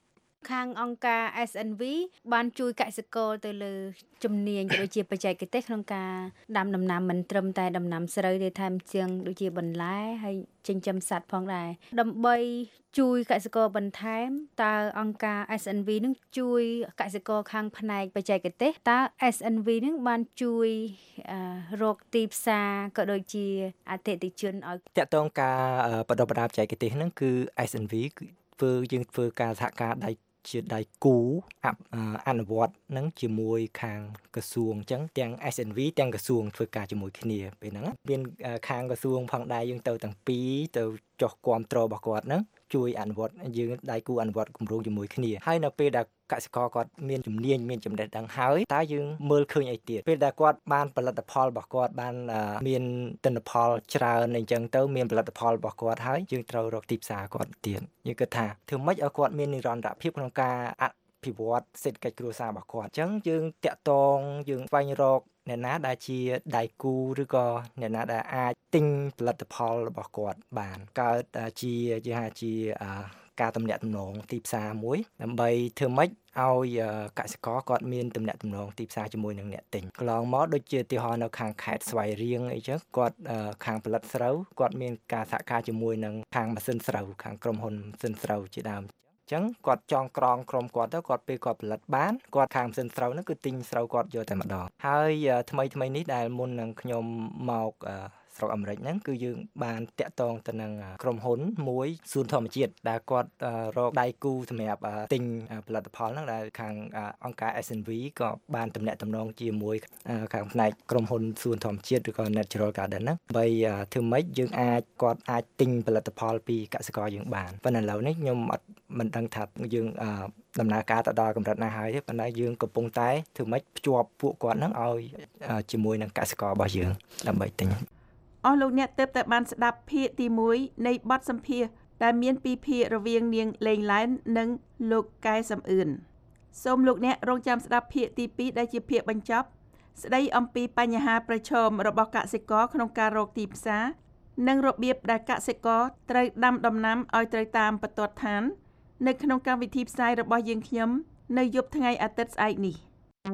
ខាងអង្គការ เอส เอ็น วี បានជួយកសិករទៅលើជំនាញក៏ដូចជាបច្ចេកទេសក្នុងការដាំដំណាំមិនត្រឹមតែដំណាំស្រូវទេថែមទាំងដូចជាបន្លែហើយចិញ្ចឹមសត្វផងដែរដើម្បីជួយកសិករបន្ថែមតើអង្គការ เอส เอ็น วี នឹងជួយកសិករខាងផ្នែកបច្ចេកទេសតើ เอส เอ็ន วี នឹងបានជួយរកទីផ្សារក៏ដូចជាអតិថិជនឲ្យតកតងការបដិបដាបច្ចេកទេសហ្នឹងគឺ เอส เอ็น วี គឺធ្វើយើងធ្វើការសហការដៃជាដៃគូអនុវត្តនឹងជាមួយខាងក្រសួងអញ្ចឹងទាំង เอส เอ็น วี ទាំងក្រសួងធ្វើការជាមួយគ្នាពេលហ្នឹងមានខាងក្រសួងផងដែរយើងទៅទាំងពីរទៅចុះគាំទ្ររបស់គាត់ហ្នឹងជួយអនុវត្តយើងដៃគូអនុវត្តគម្រោងជាមួយគ្នាហើយនៅពេលដែលកសិករគាត់មានជំនាញមានចំណេះដឹងហើយតើយើងមើលឃើញអីទៀតពេលដែលគាត់បានផលិតផលរបស់គាត់បានមានទិន្នផលច្រើនអញ្ចឹងទៅមានផលិតផលរបស់គាត់ហើយយើងត្រូវរកទីផ្សារគាត់ទៀតយើងគិតថាធ្វើម៉េចឲ្យគាត់មាននិរន្តរភាពក្នុងការអភិវឌ្ឍសេដ្ឋកិច្ចគ្រួសាររបស់គាត់អញ្ចឹងយើងតាក់ទងយើងស្វែងរកអ្នកណាដែលជាដៃគូឬក៏អ្នកណាដែលអាចទិញផលិតផលរបស់គាត់បានកើតជាជាជាការទំនាក់ទំនងទីផ្សារមួយដើម្បីធ្វើម៉េចឲ្យកសិករគាត់មានទំនាក់ទំនងទីផ្សារជាមួយនឹងអ្នកទិញកន្លងមកដូចជាឧទាហរណ៍នៅខាងខេត្តស្វាយរៀងអីចឹងគាត់ខាងផលិតស្រូវគាត់មានការសហការជាមួយនឹងខាងម៉ាស៊ីនស្រូវខាងក្រុមហ៊ុនម៉ាស៊ីនស្រូវជាដើមចឹងគាត់ចងក្រងក្រុមគាត់ទៅគាត់ពេលគាត់ផលិតបានគាត់ខាងម៉ាស៊ីនស្រូវហ្នឹងគឺទិញស្រូវគាត់យកតែម្ដងហើយថ្មីថ្មីនេះដែលមុននឹងខ្ញុំមកស្រុកអាមេរិកហ្នឹងគឺយើងបានតាក់ទងទៅនឹងក្រុមហ៊ុនមួយសួនធម្មជាតិដែលគាត់រកដៃគូសម្រាប់ទិញផលិតផលហ្នឹងដែលខាងអង្គការ เอส เอ็น วี ក៏បានទំនាក់ទំនងជាមួយខាងផ្នែកក្រុមហ៊ុនសួនធម្មជាតិឬក៏ Natural Garden ហ្នឹងដើម្បីធ្វើម៉េចយើងអាចគាត់អាចទិញផលិតផលពីកសិករយើងបានប៉ុន្តែឥឡូវនេះខ្ញុំអត់មិនដឹងថាយើងដំណើរការទៅដល់កម្រិតណាហើយទេប៉ុន្តែយើងកំពុងតែធ្វើម៉េចភ្ជាប់ពួកគាត់ហ្នឹងឲ្យជាមួយនឹងកសិកររបស់យើងដើម្បីទិញអស់លោកអ្នកទើបតែបានស្ដាប់ភាគទីមួយនៃបទសម្ភាសន៍ដែលមានពីរភាគរវាងនាងលេងឡែននិងលោកកែសំអឿនសូមលោកអ្នករងចាំស្ដាប់ភាគទីពីរដែលជាភាគបញ្ចប់ស្ដីអំពីបញ្ហាប្រឈមរបស់កសិករក្នុងការរកទីផ្សារនិងរបៀបដែលកសិករត្រូវដាំដំណាំឲ្យត្រូវតាមបន្ទាត់ឋាននៅក្នុងកម្មវិធីផ្សាយរបស់យើងខ្ញុំនៅយប់ថ្ងៃអាទិត្យស្អែកនេះ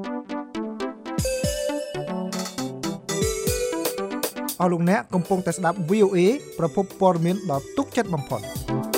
អស់លោកអ្នកកំពុងតែស្ដាប់ វី អូ អេ ប្រភពព័ត៌មានដ៏ទុកចិត្តបំផុត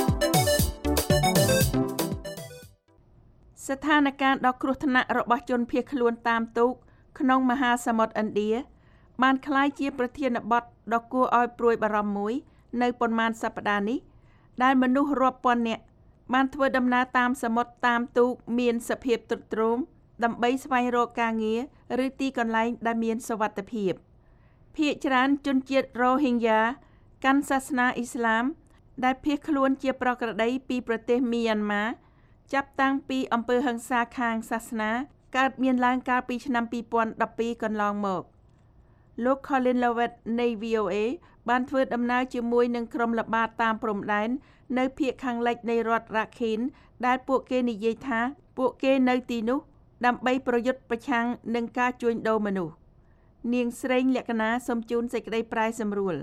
ស្ថានភាពដ៏គ្រោះថ្នាក់របស់ជនភៀសខ្លួនតាមទូកក្នុងមហាសមុទ្រឥណ្ឌាបានក្លាយជាប្រធានបទដ៏គួរឲ្យព្រួយបារម្ភមួយនៅប៉ុន្មានសប្តាហ៍នេះដែលមនុស្សរាប់ពាន់នាក់បានធ្វើដំណើរតាមសមុទ្រតាមទូកមានសភាពទ្រុឌទ្រោមដើម្បីស្វែងរកការងារឬទីកន្លែងដែលមានសុវត្ថិភាពភាគច្រើនជនជាតិរ៉ូហីងយ៉ាកាន់សាសនាអ៊ីស្លាមដែលភៀសខ្លួនជាប្រក្រតីពីប្រទេសមីយ៉ាន់ម៉ាចាប់តាំងពីអំពើហិង្សាខាងសាសនាកើតមានឡើងកាលពីឆ្នាំពីរពាន់ដប់ពីរកន្លងមកលោក Colin Lovett នៃ វី អូ អេ បានធ្វើដំណើរជាមួយនឹងក្រុមល្បាតតាមព្រំដែននៅភាគខាងលិចនៃរដ្ឋ Rakhine ដែលពួកគេនិយាយថាពួកគេនៅទីនោះដើម្បីប្រយុទ្ធប្រឆាំងនឹងការជួញដូរមនុស្សនាងស្រីលក្ខណាសូមជូនសេចក្តីប្រែសម្រួល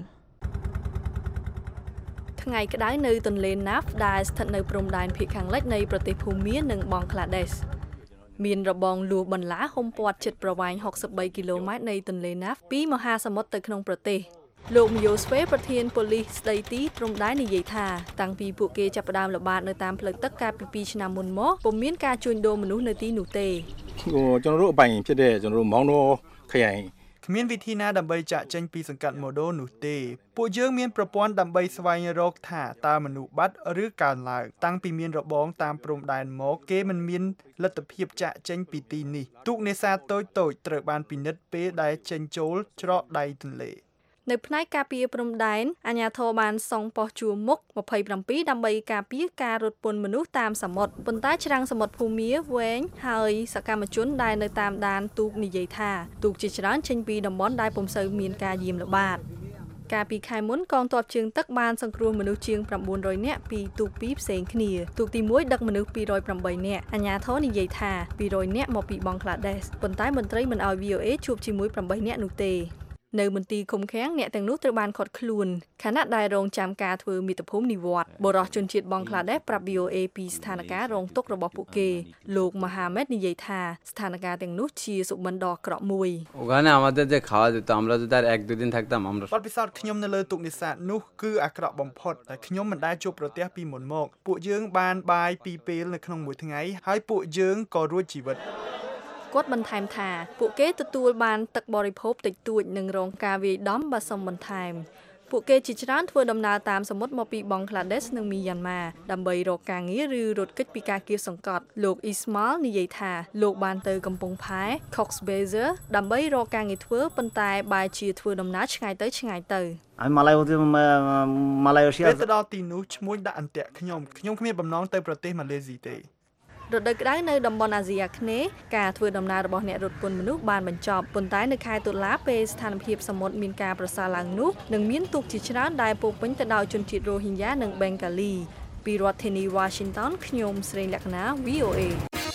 ថ្ងៃក្តៅនៅទន្លេណាហ្វដែលស្ថិតនៅព្រំដែនភាគខាងលិចនៃប្រទេសភូមានិងបង់ក្លាដេសមានរបងលួបន្លាហុំព័ទ្ធជិតប្រវែងហុកសិបបីគីឡូម៉ែត្រនៃទន្លេណាហ្វពីមហាសមុទ្រទៅក្នុងប្រទេសលោកមយោស្វេប្រធានប៉ូលីសស្ដីទីព្រំដែននិយាយថាតាំងពីពួកគេចាប់ផ្ដើមល្បាតនៅតាមផ្លូវទឹកកាលពីពីរឆ្នាំមុនមកពុំមានការជួញដូរមនុស្សនៅទីនោះទេကျွန်တော်တို့အပိုင်ဖြစ်တဲ့ကျွန်တော်တို့မောင်းတော့ခရိုင်គ្មានវិធីណាដើម្បីចាក់ចេញពីសង្កាត់ម៉ូដូនោះទេពួកយើងមានប្រព័ន្ធដើម្បីស្វែងរកថាតើមនុស្សបាត់ឬកើនឡើងតាំងពីមានរបងតាមព្រំដែនមកគេមិនមានលទ្ធភាពចាក់ចេញពីទីនេះទូកនេសាទតូចតូចត្រូវបានពិនិត្យពេលដែលចេញចូលច្រកដៃទន្លេនៅផ្នែកការពារព្រំដែនអាជ្ញាធរបានសង់ប៉ុស្តិ៍ជួរមុខម្ភៃប្រាំពីរដើម្បីការពារការរត់ពន្ធមនុស្សតាមសមុទ្រប៉ុន្តែច្រាំងសមុទ្រភូមាវែងហើយសកម្មជនដែលនៅតាមដានទូកនិយាយថាទូកជាច្រើនចេញពីតំបន់ដែលពុំសូវមានការយាមល្បាតកាលពីខែមុនកងទ័ពជើងទឹកបានសង្គ្រោះមនុស្សជាង៩រយនាក់ពីទូកពីរផ្សេងគ្នាទូកទីមួយដឹកមនុស្សពីររយប្រាំបីនាក់អាជ្ញាធរនិយាយថាពីររយនាក់មកពីបង់ក្លាដេសប៉ុន្តែមន្ត្រីមិនអោយ វី អូ អេ ជួបជាមួយប្រាំបីនាក់នោះទេនៅមន្ទីរឃុំឃាំងអ្នកទាំងនោះត្រូវបានឃាត់ខ្លួនខណៈដែលរងចាំការធ្វើមាតុភូមិនិវត្តន៍បរិសុទ្ធជនជាតិបង់ក្លាដេសប្រាប់ V O A ពីស្ថានភាពរងទុក្ខរបស់ពួកគេលោកមហាម៉េតនិយាយថាស្ថានភាពទាំងនោះជាសុបិនដ៏អាក្រក់មួយ ওখানে আমাদের যে খাওয়া দিত আমরা যদি আর এক দুই দিন থাকতাম আমরা បទពិសោធន៍ខ្ញុំនៅលើទូកនេសាទនោះគឺអាក្រក់បំផុតតែខ្ញុំមិនដែលជួបប្រទះពីមុនមកពួកយើងបានបាយពីរពេលនៅក្នុងមួយថ្ងៃហើយពួកយើងក៏រួចជីវិតគាត់បន្ថែមថាពួកគេទទួលបានទឹកបរិភោគតិចតួចនិងរងការវាយដំបើសុំបន្ថែមពួកគេជាច្រើនធ្វើដំណើរតាមសមុទ្រមកពីបង់ក្លាដេសនិងមីយ៉ាន់ម៉ាដើម្បីរកការងារឬរត់គេចពីការគៀបសង្កត់លោកអ៊ីស្ម៉ាល់និយាយថាលោកបានទៅកំពង់ផែ Cox Bazar ដើម្បីរកការងារធ្វើប៉ុន្តែបែរជាធ្វើដំណើរឆ្ងាយទៅឆ្ងាយទៅហើយម៉ាឡេម៉ាឡេស៊ីទៅដល់ទីនោះឈ្មោះដាក់អន្ទាក់ខ្ញុំខ្ញុំគ្មានបំណងទៅប្រទេសម៉ាឡេស៊ីទេរដូវក្តៅនៅតំបន់អាស៊ីអាគ្នេយ៍ការធ្វើដំណើររបស់អ្នករត់ពន្ធមនុស្សបានបញ្ចប់ប៉ុន្តែនៅខែតុលាពេលស្ថានភាពសមុទ្រមានការប្រសើរឡើងនោះនឹងមានទូកជាច្រើនដែលពោពេញទៅដោយជនជាតិរ៉ូហីញ៉ានិងបេងកាលីពីរដ្ឋធានី Washington ខ្ញុំស្រីលក្ខណា V O A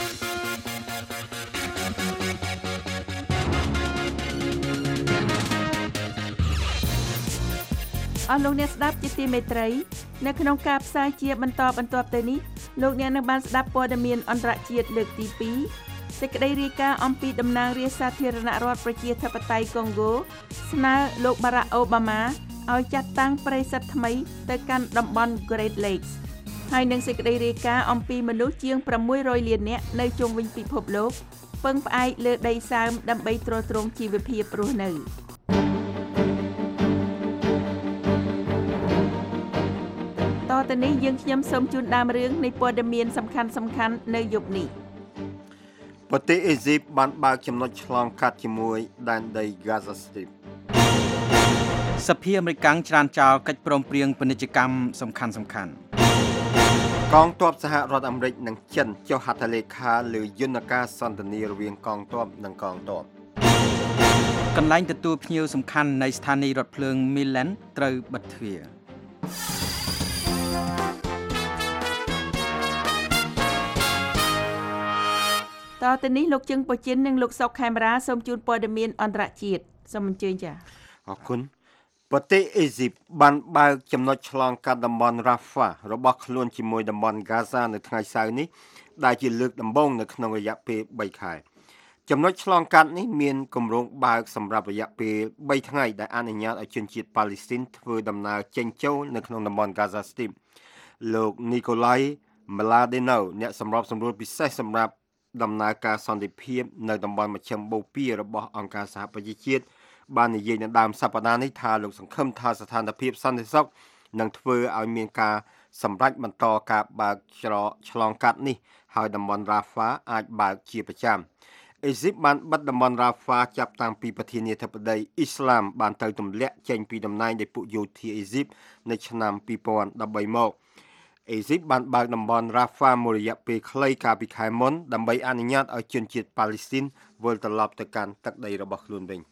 អស់លោកអ្នកស្ដាប់ជាទីមេត្រីនៅក្នុងការផ្សាយជាបន្តបន្ទាប់ទៅនេះលោកអ្នកនឹងបានស្ដាប់ព័ត៌មានអន្តរជាតិលើកទីពីរសេចក្តីរាយការណ៍អំពីតំណាងរាស្ត្រសាធារណរដ្ឋប្រជាធិបតេយ្យកុងហ្គោស្នើលោកបារ៉ាក់អូបាម៉ាឲ្យចាត់តាំងប្រិស័ទថ្មីទៅកាន់តំបន់ Great Lakes ហើយនឹងសេចក្តីរាយការណ៍អំពីមនុស្សជាងប្រាំមួយរយលាននាក់នៅជុំវិញពិភពលោកពឹងផ្អែកលើដីសើមដើម្បីទ្រទ្រង់ជីវភាពរស់នៅតទៅនេះយើងខ្ញុំសូមជូនដើមរឿងនៃព័ត៌មានសំខាន់សំខាន់នៅយប់នេះប្រទេសអេស៊ីបបានបើកចំណុចឆ្លងកាត់ជាមួយដែនដី Gaza Strip សភាអាមេរិកច្រានចោលកិច្ចព្រមព្រៀងពាណិជ្ជកម្មសំខាន់សំខាន់កងទ័ពសហរដ្ឋអាមេរិកនិងចិនចុះហត្ថលេខាលើយន្តការសន្ទនារវាងកងទ័ពនិងកងទ័ពកន្លែងទទួលភ្ញៀវសំខាន់នៃស្ថានីយ៍រថភ្លើង Milan ត្រូវបិទទ្វារតទៅនេះលោកជឹងប៉ូជីននិងលោកសុកខេមរាសូមជូនព័ត៌មានអន្តរជាតិសូមអញ្ជើញចា៎អរគុណប្រទេសអេស៊ីបបានបើកចំណុចឆ្លងកាត់តំបន់ Rafah របស់ខ្លួនជាមួយតំបន់ Gaza នៅថ្ងៃសៅរ៍នេះដែលជាលើកដំបូងនៅក្នុងរយៈពេលបីខែចំណុចឆ្លងកាត់នេះមានគម្រោងបើកសម្រាប់រយៈពេលបីថ្ងៃដែលអនុញ្ញាតឲ្យជនជាតិប៉ាឡេស្ទីនធ្វើដំណើរចេញចូលនៅក្នុងតំបន់ Gaza Strip លោក Nikolai Mladeno អ្នកសម្របសម្រួលពិសេសសម្រាប់ដំណើរការសន្តិភាពនៅតំបន់មជ្ឈិមបូព៌ារបស់អង្គការសហប្រជាជាតិបាននិយាយនៅដើមសប្តាហ៍នេះថាលោកសង្ឃឹមថាស្ថានភាពសន្តិសុខនឹងធ្វើឲ្យមានការសម្រេចបន្តការបើកច្រកឆ្លងកាត់នេះហើយតំបន់ Rafah អាចបើកជាប្រចាំអេស៊ីបបានបិទតំបន់ Rafah ចាប់តាំងពីប្រធានាធិបតីអ៊ីស្លាមបានទៅទម្លាក់ចេញពីតំណែងនៃពួកយោធាអេស៊ីបនៅឆ្នាំពីរពាន់ដប់បីមកអេស៊ីបបានបើកតំបន់ Rafah មួយរយៈពេលខ្លីកាលពីខែមុនដើម្បីអនុញ្ញាតឲ្យជនជាតិប៉ាឡេស្ទីនវិលត្រឡប់ទៅកាន់ទឹកដីរបស់ខ្លួនវិញ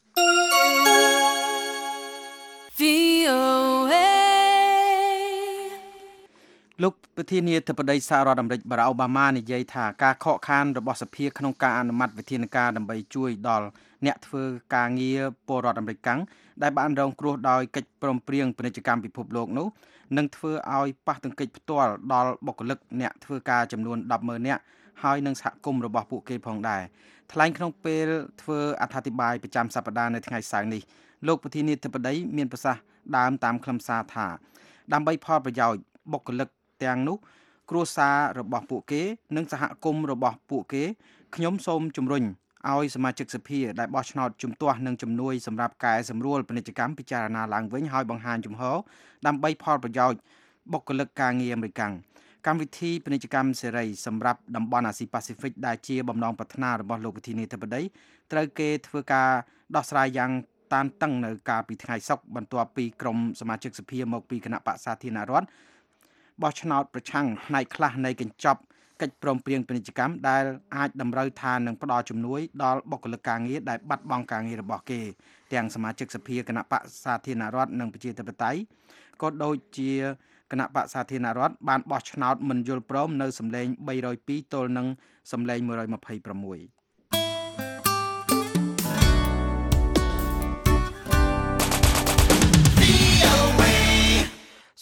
លោកប្រធានាធិបតីសហរដ្ឋអាមេរិកបារ៉ាក់អូបាម៉ានិយាយថាការខកខានរបស់សភាក្នុងការអនុម័តវិធានការដើម្បីជួយដល់អ្នកធ្វើការងារពលរដ្ឋអាមេរិកកាំងដែលបានរងគ្រោះដោយកិច្ចព្រមព្រៀងពាណិជ្ជកម្មពិភពលោកនោះនឹងធ្វើឲ្យប៉ះទង្គិចផ្ទាល់ដល់បុគ្គលិកអ្នកធ្វើការចំនួនដប់ម៉ឺននាក់ហើយនឹងសហគមន៍របស់ពួកគេផងដែរថ្លែងក្នុងពេលធ្វើអត្ថាធិប្បាយប្រចាំសប្តាហ៍នៅថ្ងៃសៅរ៍នេះលោកប្រធានាធិបតីមានប្រសាសន៍ដើមតាមខ្លឹមសារថាដើម្បីផលប្រយោជន៍បុគ្គលិកទាំងនោះគ្រួសាររបស់ពួកគេនិងសហគមន៍របស់ពួកគេខ្ញុំសូមជំរុញឲ្យសមាជិកសភាដែលបោះឆ្នោតជំទាស់នឹងជំនួយសម្រាប់កែសម្រួលពាណិជ្ជកម្មពិចារណាឡើងវិញហើយបង្ហាញជំហរដើម្បីផលប្រយោជន៍បុគ្គលិកការងារអាមេរិកកម្មវិធីពាណិជ្ជកម្មសេរីសម្រាប់តំបន់អាស៊ីប៉ាស៊ីហ្វិកដែលជាបំណងប្រាថ្នារបស់លោកប្រធានាធិបតីត្រូវគេធ្វើការដោះស្រាយយ៉ាងតានតឹងនៅកាលពីថ្ងៃសុក្របន្ទាប់ពីក្រុមសមាជិកសភាមកពីគណៈបក្សសាធារណរដ្ឋបោះឆ្នោតប្រឆាំងផ្នែកខ្លះនៃកញ្ចប់កិច្ចព្រមព្រៀងពាណិជ្ជកម្មដែលអាចតម្រូវថានឹងផ្ដល់ជំនួយដល់បុគ្គលិកការងារដែលបាត់បង់ការងាររបស់គេទាំងសមាជិកសភាគណៈបក្សសាធារណរដ្ឋនិងប្រជាធិបតេយ្យក៏ដូចជាគណៈបក្សសាធារណរដ្ឋបានបោះឆ្នោតមិនយល់ព្រមនៅសម្លេងបីរយពីរទល់នឹងសម្លេងមួយរយម្ភៃប្រាំមួយ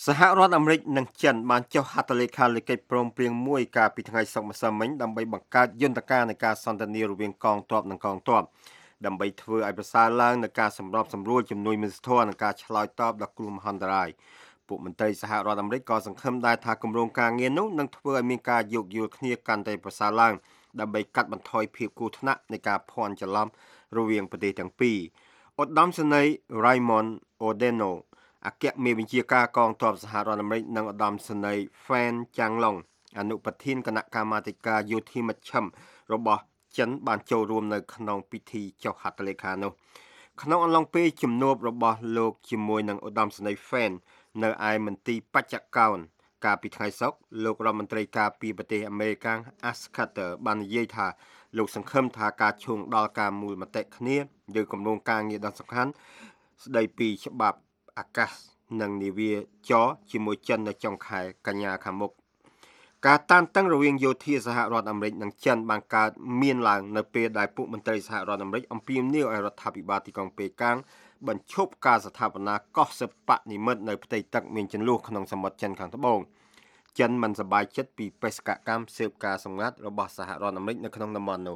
សហរដ្ឋអាមេរិកនិងចិនបានចុះហត្ថលេខាលើកិច្ចព្រមព្រៀងមួយកាលពីថ្ងៃសុក្រម្សិលមិញដើម្បីបង្កើតយន្តការនៃការសន្ទនារវាងកងទ័ពនិងកងទ័ពដើម្បីធ្វើឲ្យប្រសើរឡើងនូវការសម្របសម្រួលជំនួយមនុស្សធម៌និងការឆ្លើយតបដល់គ្រោះមហន្តរាយពួកមន្ត្រីសហរដ្ឋអាមេរិកក៏សង្ឃឹមដែរថាគម្រោងការងារនោះនឹងធ្វើឲ្យមានការយោគយល់គ្នាកាន់តែប្រសើរឡើងដើម្បីកាត់បន្ថយភាពគ្រោះថ្នាក់នៃការភ័ន្តច្រឡំរវាងប្រទេសទាំងពីរឧត្តមសេនីយ៍ Raymond Odeno អគ្គមេបញ្ជាការកងទ័ពសហរដ្ឋអាមេរិកនិងឧត្តមសេនីយ៍ Fan Changlong អនុប្រធានគណៈកម្មាធិការយោធាមជ្ឈិមរបស់ចិនបានចូលរួមនៅក្នុងពិធីចុះហត្ថលេខានោះក្នុងអំឡុងពេលជំនួបរបស់លោកជាមួយនឹងឧត្តមសេនីយ៍ Fan នៅឯមន្ទីរបច្ចកោណកាលពីថ្ងៃសុក្រលោករដ្ឋមន្ត្រីការពារប្រទេសអាមេរិក Ash Carter បាននិយាយថាលោកសង្ឃឹមថាការឈោងដល់ការមូលមតិគ្នាឬគម្រោងការងារដ៏សំខាន់ស្ដីពីច្បាប់អាកាសនិងនាវាចរជាមួយចិននៅចុងខែកញ្ញាខាងមុខការតានតឹងរវាងយោធាសហរដ្ឋអាមេរិកនិងចិនបានកើតមានឡើងនៅពេលដែលពួកមន្ត្រីសហរដ្ឋអាមេរិកអំពាវនាវឲ្យរដ្ឋាភិបាលទីក្រុងប៉េកាំងបញ្ឈប់ការស្ថាបនាកោះសិប្បនិមិត្តនៅផ្ទៃទឹកមានជម្លោះក្នុងសមុទ្រចិនខាងត្បូងចិនមិនសប្បាយចិត្តពីបេសកកម្មស៊ើបការសម្ងាត់របស់សហរដ្ឋអាមេរិកនៅក្នុងតំបន់នោះ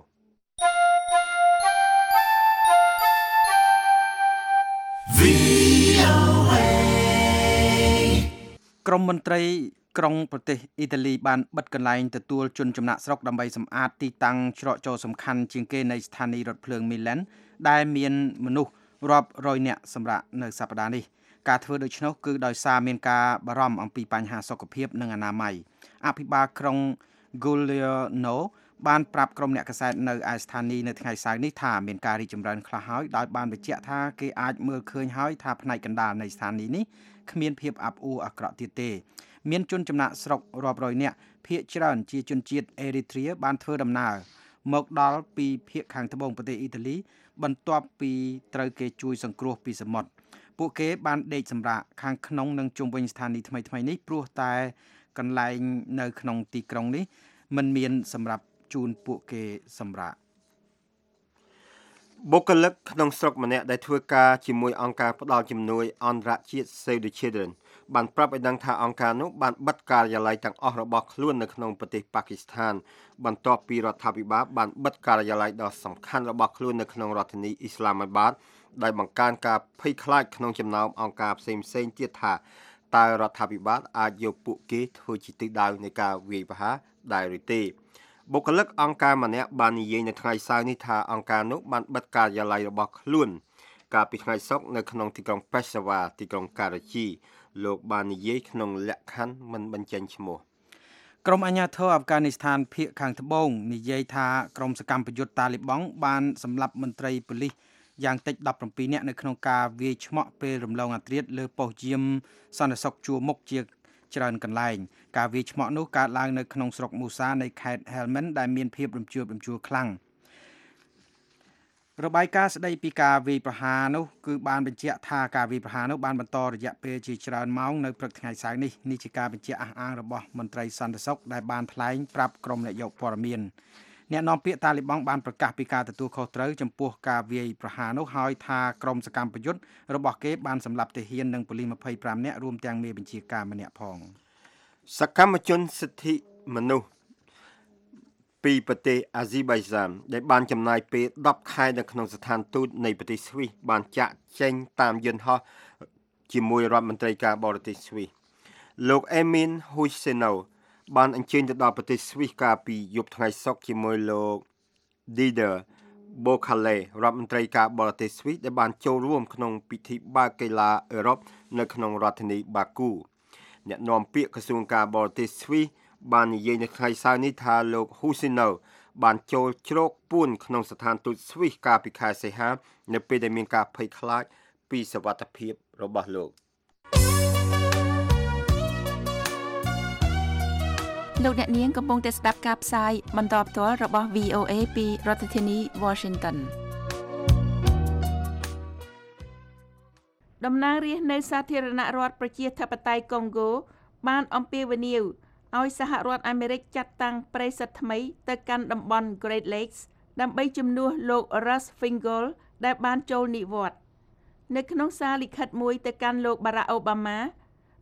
ក្រុមមន្ត្រីក្រុងប្រទេសអ៊ីតាលីបានបិទកន្លែងទទួលជនចំណាក់ស្រុកដើម្បីសម្អាតទីតាំងច្រកចូលសំខាន់ជាងគេនៃស្ថានីយ៍រថភ្លើងមីឡែនដែលមានមនុស្សរាប់រយនាក់សម្រាប់នៅសប្តាហ៍នេះការធ្វើដូច្នោះគឺដោយសារមានការបារម្ភអំពីបញ្ហាសុខភាពនិងអនាម័យអភិបាលក្រុង Giuliano បានប្រាប់ក្រុមអ្នកកាសែតនៅឯស្ថានីយ៍នៅថ្ងៃសៅរ៍នេះថាមានការរីកចម្រើនខ្លះហើយដោយបានបញ្ជាក់ថាគេអាចមើលឃើញហើយថាផ្នែកកណ្ដាលនៃស្ថានីយ៍នេះគ្មានភាពអាប់អួរអាក្រក់ទៀតទេមានជនចំណាក់ស្រុករាប់រយនាក់ភាគច្រើនជាជនជាតិអេរីត្រាបានធ្វើដំណើរមកដល់ពីភាគខាងត្បូងប្រទេសអ៊ីតាលីបន្ទាប់ពីត្រូវគេជួយសង្គ្រោះពីសមុទ្រពួកគេបានដេកសម្រាកខាងក្នុងនិងជុំវិញស្ថានីយ៍ថ្មីៗនេះព្រោះតែកន្លែងនៅក្នុងទីក្រុងនេះមិនមានសម្រាប់ជូនពួកគេសម្រាកបុគ្គលិកក្នុងស្រុកម្នាក់ដែលធ្វើការជាមួយអង្គការផ្ដល់ជំនួយអន្តរជាតិ Save the Children បានប្រាប់ឲ្យដឹងថាអង្គការនោះបានបិទការិយាល័យទាំងអស់របស់ខ្លួននៅក្នុងប្រទេសប៉ាគីស្ថានបន្ទាប់ពីរដ្ឋាភិបាលបានបិទការិយាល័យដ៏សំខាន់របស់ខ្លួននៅក្នុងរដ្ឋធានីអ៊ីស្លាមាបាតដែលបង្កើនការភ័យខ្លាចក្នុងចំណោមអង្គការផ្សេងៗទៀតថាតើរដ្ឋាភិបាលអាចយកពួកគេធ្វើជាទិសដៅនៃការវាយប្រហារដែរឬទេបុគ្គលិកអង្គការម្នាក់បាននិយាយនៅថ្ងៃសៅរ៍នេះថាអង្គការនោះបានបិទការិយាល័យរបស់ខ្លួនកាលពីថ្ងៃសុក្រនៅក្នុងទីក្រុង Peshawar ទីក្រុង Karachi លោកបាននិយាយក្នុងលក្ខខណ្ឌមិនបញ្ចេញឈ្មោះក្រុមអាជ្ញាធរអាហ្វហ្គានីស្ថានភាគខាងត្បូងនិយាយថាក្រុមសកម្មប្រយុទ្ធតាលីបង់បានសម្លាប់មន្ត្រីប៉ូលីសយ៉ាងតិចដប់ប្រាំពីរនាក់នៅក្នុងការវាយឆ្មក់ពេលរំលងអាធ្រាត្រលើប៉ុស្តិ៍យាមសន្តិសុខជួរមុខជាច្រើនកន្លែងការវាយឆ្មក់នោះកើតឡើងនៅក្នុងស្រុកមូសានៃខេត្ត Helmand ដែលមានភាពរំជួលរំជួលខ្លាំងរបាយការណ៍ស្ដីពីការវាយប្រហារនោះគឺបានបញ្ជាក់ថាការវាយប្រហារនោះបានបន្តរយៈពេលជាច្រើនម៉ោងនៅព្រឹកថ្ងៃសៅរ៍នេះនេះជាការបញ្ជាក់អះអាងរបស់មន្ត្រីសន្តិសុខដែលបានថ្លែងប្រាប់ក្រុមអ្នកយកព័ត៌មានអ្នកនាំពាក្យតាលីបង់បានប្រកាសពីការទទួលខុសត្រូវចំពោះការវាយប្រហារនោះហើយថាក្រុមសកម្មប្រយុទ្ធរបស់គេបានសម្លាប់ទាហាននិងប៉ូលីសម្ភៃប្រាំនាក់រួមទាំងមេបញ្ជាការម្នាក់ផងសកម្មជនសិទ្ធិមនុស្សពីប្រទេសអាស៊ីបៃសានដែលបានចំណាយពេលដប់ខែនៅក្នុងស្ថានទូតនៃប្រទេសស្វីសបានចាក់ចេញតាមយន្តហោះជាមួយរដ្ឋមន្ត្រីការបរទេសស្វីសលោកអេមីនហ៊ុយសេណូបានអញ្ជើញទៅដល់ប្រទេសស្វីសកាលពីយប់ថ្ងៃសុក្រជាមួយលោក Dider Bokhale រដ្ឋមន្ត្រីការបរទេសស្វីសដែលបានចូលរួមក្នុងពិធីបើកកីឡាអឺរ៉ុបនៅក្នុងរដ្ឋធានីបាគូអ្នកនាំពាក្យក្រសួងការបរទេសស្វីសបាននិយាយនៅថ្ងៃសៅរ៍នេះថាលោក Husino បានចូលជ្រកពួនក្នុងស្ថានទូតស្វីសកាលពីខែសីហានៅពេលដែលមានការភ័យខ្លាចពីសុវត្ថិភាពរបស់លោកលោកអ្នកនាងកំពុងតែស្ដាប់ការផ្សាយបន្តផ្ទាល់របស់ វី អូ เอ ពីរដ្ឋធានី Washington តំណាងរាស្ត្រនៅសាធារណរដ្ឋប្រជាធិបតេយ្យកុងហ្គោបានអំពាវនាវឲ្យសហរដ្ឋអាមេរិកចាត់តាំងប្រិយសិទ្ធិថ្មីទៅកាន់តំបន់ Great Lakes ដើម្បីជំនួសលោក Russ Feingold ដែលបានចូលនិវត្តន៍នៅក្នុងសារលិខិតមួយទៅកាន់លោក Barack Obama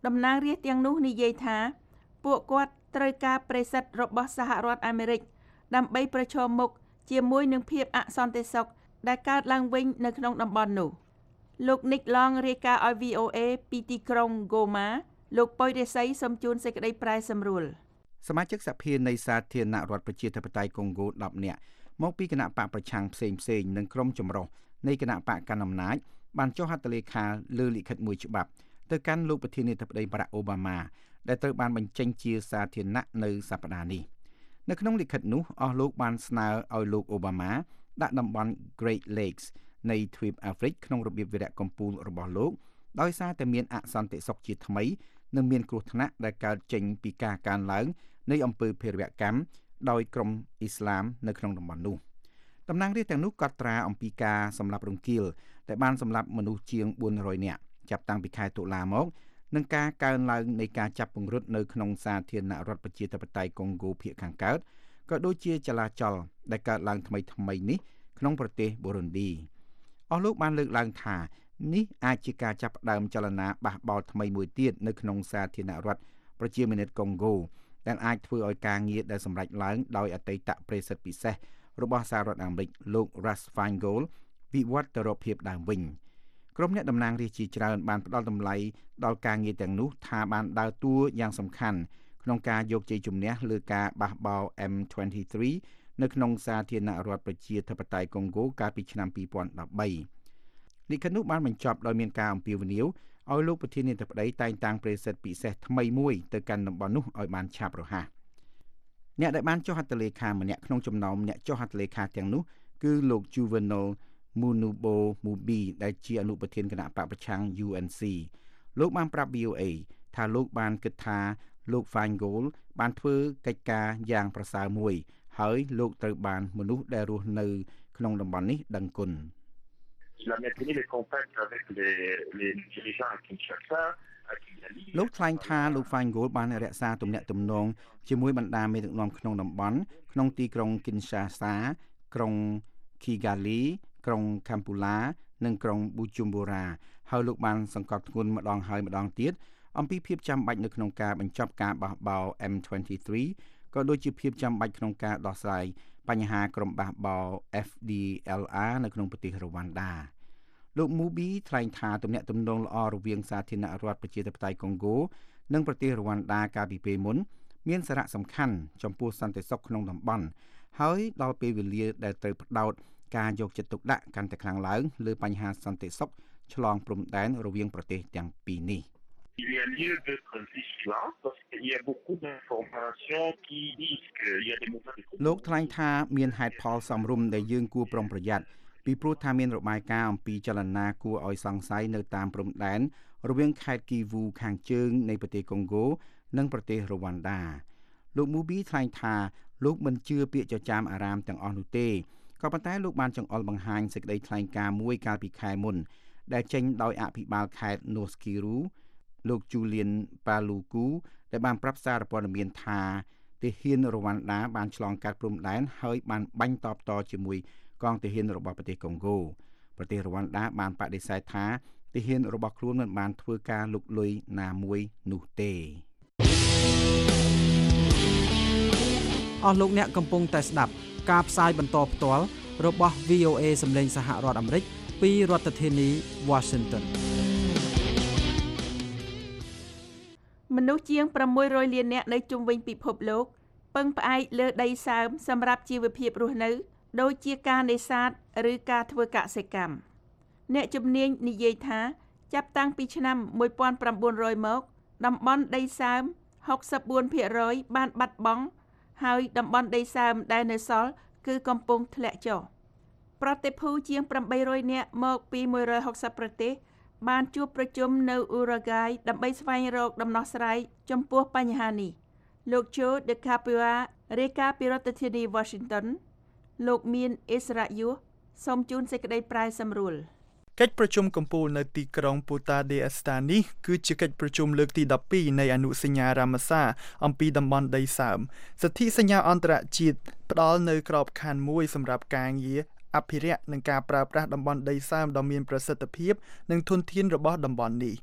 តំណាងរាស្ត្រទាំងនោះនិយាយថាពួកគាត់ត្រូវការប្រេសិតរបស់សហរដ្ឋអាមេរិកដើម្បីប្រឈមមុខជាមួយនឹងភាពអសន្តិសុខដែលកើតឡើងវិញនៅក្នុងតំបន់នោះលោក Nick Long រាយការណ៍ឲ្យ វី អូ អេ ពីទីក្រុង Goma លោកប៉ុយរិស័យសូមជូនសេចក្តីប្រែសម្រួលសមាជិកសភានៃសាធារណរដ្ឋប្រជាធិបតេយ្យកុងហ្គោដប់នាក់មកពីគណៈបកប្រឆាំងផ្សេងផ្សេងនិងក្រុមចម្រុះនៃគណៈបកកណ្ដាលអំណាចបានចុះហត្ថលេខាលើលិខិតមួយច្បាប់ទៅកាន់លោកប្រធានាធិបតីបារ៉ាក់អូបាម៉ាដែលត្រូវបានបញ្ចេញជាសាធារណៈនៅសប្តាហ៍នេះនៅក្នុងលិខិតនោះអស់លោកបានស្នើឲ្យលោកអូបាម៉ាដាក់តំបន់ Great Lakes នៃទ្វីបអាហ្វ្រិកក្នុងរបៀបវីរៈកំពូលរបស់លោកដោយសារតែមានអសន្តិសុខជាថ្មីនិងមានគ្រោះថ្នាក់ដែលកើតចេញពីការកើនឡើងនៃអំពើភេរវកម្មដោយក្រុមអ៊ីស្លាមនៅក្នុងតំបន់នោះតំណាងរាស្ត្រទាំងនោះកត់ត្រាអំពីការសម្លាប់រង្គាលដែលបានសម្លាប់មនុស្សជាងបួនរយនាក់ចាប់តាំងពីខែតុលាមកនិងការកើនឡើងនៃការចាប់ពង្រត់នៅក្នុងសាធារណរដ្ឋប្រជាធិបតេយ្យកុងហ្គោភាគខាងកើតក៏ដូចជាចលាចលដែលកើតឡើងថ្មីថ្មីនេះក្នុងប្រទេសបូរុនឌីអស់លោកបានលើកឡើងថានេះអាចជាការចាប់ផ្ដើមចលនាបះបោរថ្មីមួយទៀតនៅក្នុងសាធារណរដ្ឋប្រជាមានិតកុងហ្គោដែលអាចធ្វើឲ្យការងារដែលសម្រេចឡើងដោយអតីតប្រេសិតពិសេសរបស់សហរដ្ឋអាមេរិកលោក Russ Feingold វិវត្តទៅរកភាពដើមវិញក្រុមអ្នកតំណាងរាស្ត្រជាច្រើនបានផ្ដល់តម្លៃដល់ការងារទាំងនោះថាបានដើរតួយ៉ាងសំខាន់ក្នុងការយកជ័យជំនះលើការបះបោរ អេម ยี่สิบสาม នៅក្នុងសាធារណរដ្ឋប្រជាធិបតេយ្យកុងហ្គោកាលពីឆ្នាំពីរពាន់ដប់បីលិខិតនោះបានបញ្ចប់ដោយមានការអំពាវនាវឲ្យលោកប្រធានាធិបតីតែងតាំងប្រេសិតពិសេសថ្មីមួយទៅកាន់តំបន់នោះឲ្យបានឆាប់រហ័សអ្នកដែលបានចុះហត្ថលេខាម្នាក់ក្នុងចំណោមអ្នកចុះហត្ថលេខាទាំងនោះគឺលោក Juvenal Munubo Mubi ដែលជាអនុប្រធានគណៈបកប្រឆាំង យូ អេន ซี លោកបានប្រាប់ វី អូ អេ ថាលោកបានគិតថាលោក Feingold បានធ្វើកិច្ចការយ៉ាងប្រសើរមួយហើយលោកត្រូវបានមនុស្សដែលរស់នៅក្នុងតំបន់នេះដឹងគុណលោកថ្លែងថាលោក Feingold បានរក្សាទំនាក់ទំនងជាមួយបណ្ដាមេដឹកនាំក្នុងតំបន់ក្នុងទីក្រុង Kinshasa ក្រុង Kigali ក្រុង Kampala និងក្រុង Bujumbura ហើយលោកបានសង្កត់ធ្ងន់ម្ដងហើយម្ដងទៀតអំពីភាពចាំបាច់នៅក្នុងការបញ្ចប់ការបះបោរ អេម ยี่สิบสาม ក៏ដូចជាភាពចាំបាច់ក្នុងការដោះស្រាយបញ្ហាក្រុមបះបោរ អេហ្វ ឌី អែល អារ នៅក្នុងប្រទេសរវ៉ាន់ដាលោក Mubi ថ្លែងថាទំនាក់ទំនងល្អរវាងសាធារណរដ្ឋប្រជាធិបតេយ្យកុងហ្គោនិងប្រទេសរវ៉ាន់ដាកាលពីពេលមុនមានសារៈសំខាន់ចំពោះសន្តិសុខក្នុងតំបន់ហើយដល់ពេលវេលាដែលត្រូវផ្ដោតការយកចិត្តទុកដាក់កាន់តែខ្លាំងឡើងលើបញ្ហាសន្តិសុខឆ្លងព្រំដែនរវាងប្រទេសទាំងពីរនេះ Il y a lieu d'être vigilant parce qu'il y a beaucoup d'informations qui disent qu'il y a des mouvements de លោកថ្លែងថាមានហេតុផលសមរម្យដែលយើងគួរប្រុងប្រយ័ត្នពីព្រោះថាមានរបាយការណ៍អំពីចលនាគួរឲ្យសង្ស័យនៅតាមព្រំដែនរវាងខេត្តគីវូខាងជើងនៃប្រទេសកុងហ្គោនិងប្រទេសរវ៉ាន់ដាលោក Mubi ថ្លែងថាលោកមិនជឿពាក្យចចាមអារាមទាំងអស់នោះទេក៏ប៉ុន្តែលោកបានចង្អុលបង្ហាញសេចក្តីថ្លែងការណ៍មួយកាលពីខែមុនដែលចេញដោយអភិបាលខេត្ត North Kivu លោក Julian Paluku ដែលបានប្រាប់សារព័ត៌មានថាទាហានរវ៉ាន់ដាបានឆ្លងកាត់ព្រំដែនហើយបានបាញ់តបតជាមួយកងទាហានរបស់ប្រទេសកុងហ្គោប្រទេសរវ៉ាន់ដាបានបដិសេធថាទាហានរបស់ខ្លួនមិនបានធ្វើការលុកលុយណាមួយនោះទេអស់លោកអ្នកកំពុងតែស្ដាប់ការផ្សាយបន្តផ្ទាល់របស់ វី អូ អេ សំឡេងសហរដ្ឋអាមេរិកពីរដ្ឋធានី Washington មនុស្សជាងប្រាំមួយរយលាននាក់នៅជុំវិញពិភពលោកពឹងផ្អែកលើដីសើមសម្រាប់ជីវភាពរស់នៅដូចជាការនេសាទឬការធ្វើកសិកម្មអ្នកជំនាញនិយាយថាចាប់តាំងពីឆ្នាំmột nghìn chín trămមកតំបន់ដីសើមหกสิบสี่ភាគរយ បានបាត់បង់ហើយតំបន់ដីសើមដែលនៅសល់គឺកំពុងធ្លាក់ចុះប្រតិភូជាងប្រាំបីរយនាក់មកពីមួយរយហុកសិបប្រទេសបានជួបប្រជុំនៅអ៊ូរ៉ាហ្គាយដើម្បីស្វែងរកដំណោះស្រាយចំពោះបញ្ហានេះលោក Joe De Capua រាយការណ៍ពីរដ្ឋធានី Washington លោកមានអិសរ៉ាយុសូមជូនសេចក្តីប្រែសម្រួលកិច្ចប្រជុំកំពូលនៅទីក្រុង Punta del Este នេះគឺជាកិច្ចប្រជុំលើកទីដប់ពីរនៃអនុសញ្ញា Ramsar អំពីតំបន់ដីសើមសន្ធិសញ្ញាអន្តរជាតិផ្ដល់នូវក្របខ័ណ្ឌមួយសម្រាប់ការងារអភិរក្សនិងការប្រើប្រាស់តំបន់ដីសើមដ៏មានប្រសិទ្ធភាពនិងធនធានរបស់តំបន់នេះ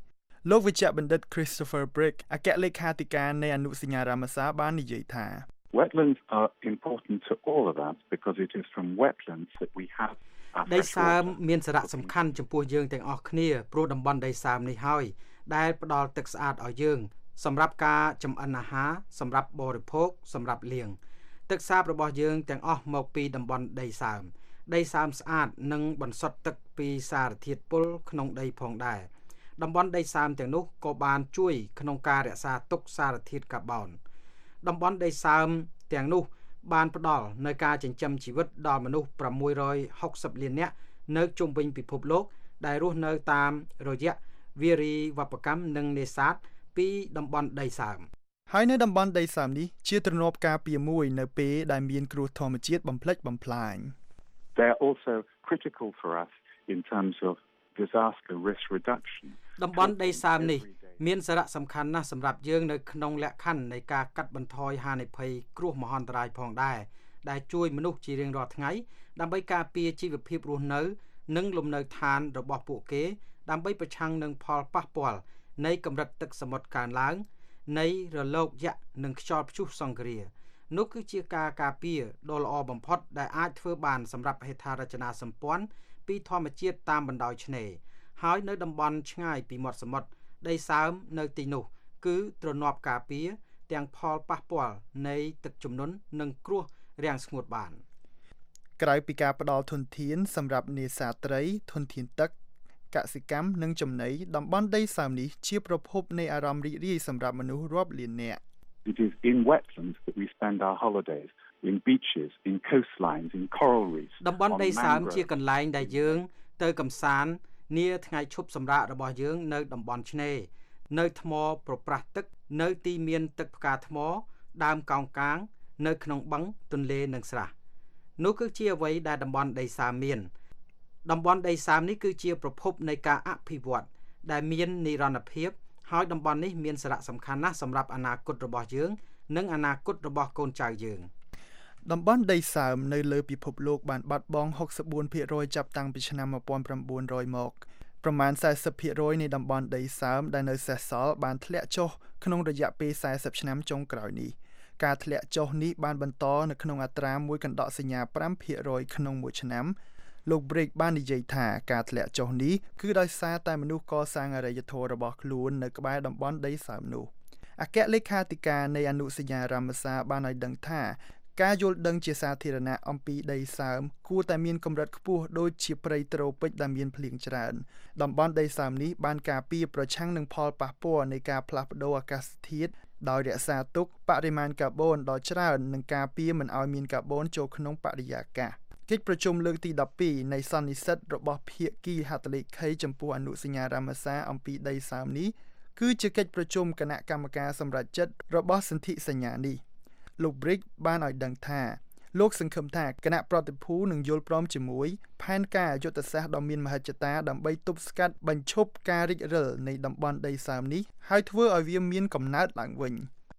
លោកវិជ្ជបណ្ឌិត Christopher Brick អគ្គលេខាធិការនៃអនុសញ្ញារាមសារបាននិយាយថា Wetlands are important to all of us because it is from wetlands that we have ដីសើមមានសារៈសំខាន់ចំពោះយើងទាំងអស់គ្នាព្រោះតំបន់ដីសើមនេះហើយដែលផ្ដល់ទឹកស្អាតឲ្យយើងសម្រាប់ការចម្អិនអាហារសម្រាប់បរិភោគសម្រាប់លាងទឹកសាបរបស់យើងទាំងអស់មកពីតំបន់ដីសើមដីសើមស្អាតនិងបន្សុទ្ធទឹកពីសារធាតុពុលក្នុងដីផងដែរតំបន់ដីសើមទាំងនោះក៏បានជួយក្នុងការរក្សាទុកសារធាតុកាបូនតំបន់ដីសើមទាំងនោះបានផ្ដល់នៅការចិញ្ចឹមជីវិតដល់មនុស្សប្រាំមួយរយហុកសិបលាននាក់នៅជុំវិញពិភពលោកដែលរស់នៅតាមរយៈវារីវប្បកម្មនិងនេសាទពីតំបន់ដីសើមហើយនៅតំបន់ដីសើមនេះជាទ្រនាប់ការពារមួយនៅពេលដែលមានគ្រោះធម្មជាតិបំផ្លិចបំផ្លាញ They are also critical for us in terms of disaster risk reduction តំបន់ដីសើមនេះមានសារៈសំខាន់ណាស់សម្រាប់យើងនៅក្នុងលក្ខខណ្ឌនៃការកាត់បន្ថយហានិភ័យគ្រោះមហន្តរាយផងដែរដែលជួយមនុស្សជារៀងរាល់ថ្ងៃដើម្បីការពារជីវភាពរស់នៅនិងលំនៅឋានរបស់ពួកគេដើម្បីប្រឆាំងនឹងផលប៉ះពាល់នៃកម្រិតទឹកសមុទ្រកើនឡើងនៃរលកយក្សនិងខ្យល់ព្យុះសង្គ្រានោះគឺជាការការពារដ៏ល្អបំផុតដែលអាចធ្វើបានសម្រាប់ហេដ្ឋារចនាសម្ព័ន្ធពីធម្មជាតិតាមបណ្ដោយឆ្នេរហើយនៅតំបន់ឆ្ងាយពីមាត់សមុទ្រដីសើមនៅទីនោះគឺទ្រនាប់ការពារទាំងផលប៉ះពាល់នៃទឹកជំនន់និងគ្រោះរាំងស្ងួតបានក្រៅពីការផ្ដល់ធនធានសម្រាប់នេសាទត្រីធនធានទឹកកសិកម្មនិងចំណីតំបន់ដីសើមនេះជាប្រភពនៃអារម្មណ៍រីករាយសម្រាប់មនុស្សរាប់លាននាក់ It is in wetlands that we spend our holidays, in beaches, in coastlines, in coral reefs. តំបន់ដីសើមជាកន្លែងដែលយើងទៅកម្សាន្តនាថ្ងៃឈប់សម្រាករបស់យើងនៅតំបន់ឆ្នេរនៅថ្មប្រប្រាស់ទឹកនៅទីមានទឹកផ្កាថ្មដើមកោងកាងនៅក្នុងបឹងទន្លេនិងស្រះនោះគឺជាអ្វីដែលតំបន់ដីសើមមានតំបន់ដីសើមនេះគឺជាប្រភពនៃការអភិវឌ្ឍដែលមាននិរន្តរភាពហើយតំបន់នេះមានសារៈសំខាន់ណាស់សម្រាប់អនាគតរបស់យើងនិងអនាគតរបស់កូនចៅយើងតំបន់ដីសើមនៅលើពិភពលោកបានបាត់បង់ ហុកសិបបួនភាគរយ ចាប់តាំងពីឆ្នាំmột nghìn chín trămមកប្រមាណ四十ភាគរយ នៃតំបន់ដីសើមដែលនៅសេសសល់បានធ្លាក់ចុះក្នុងរយៈពេល四十ឆ្នាំចុងក្រោយនេះការធ្លាក់ចុះនេះបានបន្តនៅក្នុងអត្រាមួយកណ្ដកសញ្ញា5ភាគរយ ក្នុងមួយឆ្នាំលោក Brick បាននិយាយថាការធ្លាក់ចុះនេះគឺដោយសារតែមនុស្សកសាងអរិយធម៌របស់ខ្លួននៅក្បែរតំបន់ដីសើមនោះអគ្គលេខាធិការនៃអនុសញ្ញារាមសារបានឲ្យដឹងថាការយល់ដឹងជាសាធារណៈអំពីដីសើមគួរតែមានកម្រិតខ្ពស់ដូចជាព្រៃត្រូពិចដែលមានភ្លៀងច្រើនតំបន់ដីសើមនេះបានការពារប្រឆាំងនឹងផលប៉ះពាល់នៃការផ្លាស់ប្ដូរអាកាសធាតុដោយរក្សាទុកបរិមាណកាបូនដ៏ច្រើននិងការពារមិនឲ្យមានកាបូនចូលក្នុងបរិយាកាសកិច្ចប្រជុំលើកទីដប់ពីរនៃសន្និសីទរបស់ភាគីហត្ថលេខីចំពោះអនុសញ្ញារាមសារអំពីដីសើមនេះគឺជាកិច្ចប្រជុំគណៈកម្មការសម្រេចចិត្តរបស់សន្ធិសញ្ញានេះលោក Brick បានឲ្យដឹងថាលោកសង្ឃឹមថាគណៈប្រតិភូនឹងយល់ព្រមជាមួយផែនការយុទ្ធសាស្ត្រដ៏មានមហិច្ឆតាដើម្បីទប់ស្កាត់បញ្ឈប់ការរិចរិលនៃតំបន់ដីសើមនេះហើយធ្វើឲ្យវាមានកំណើតឡើងវិញ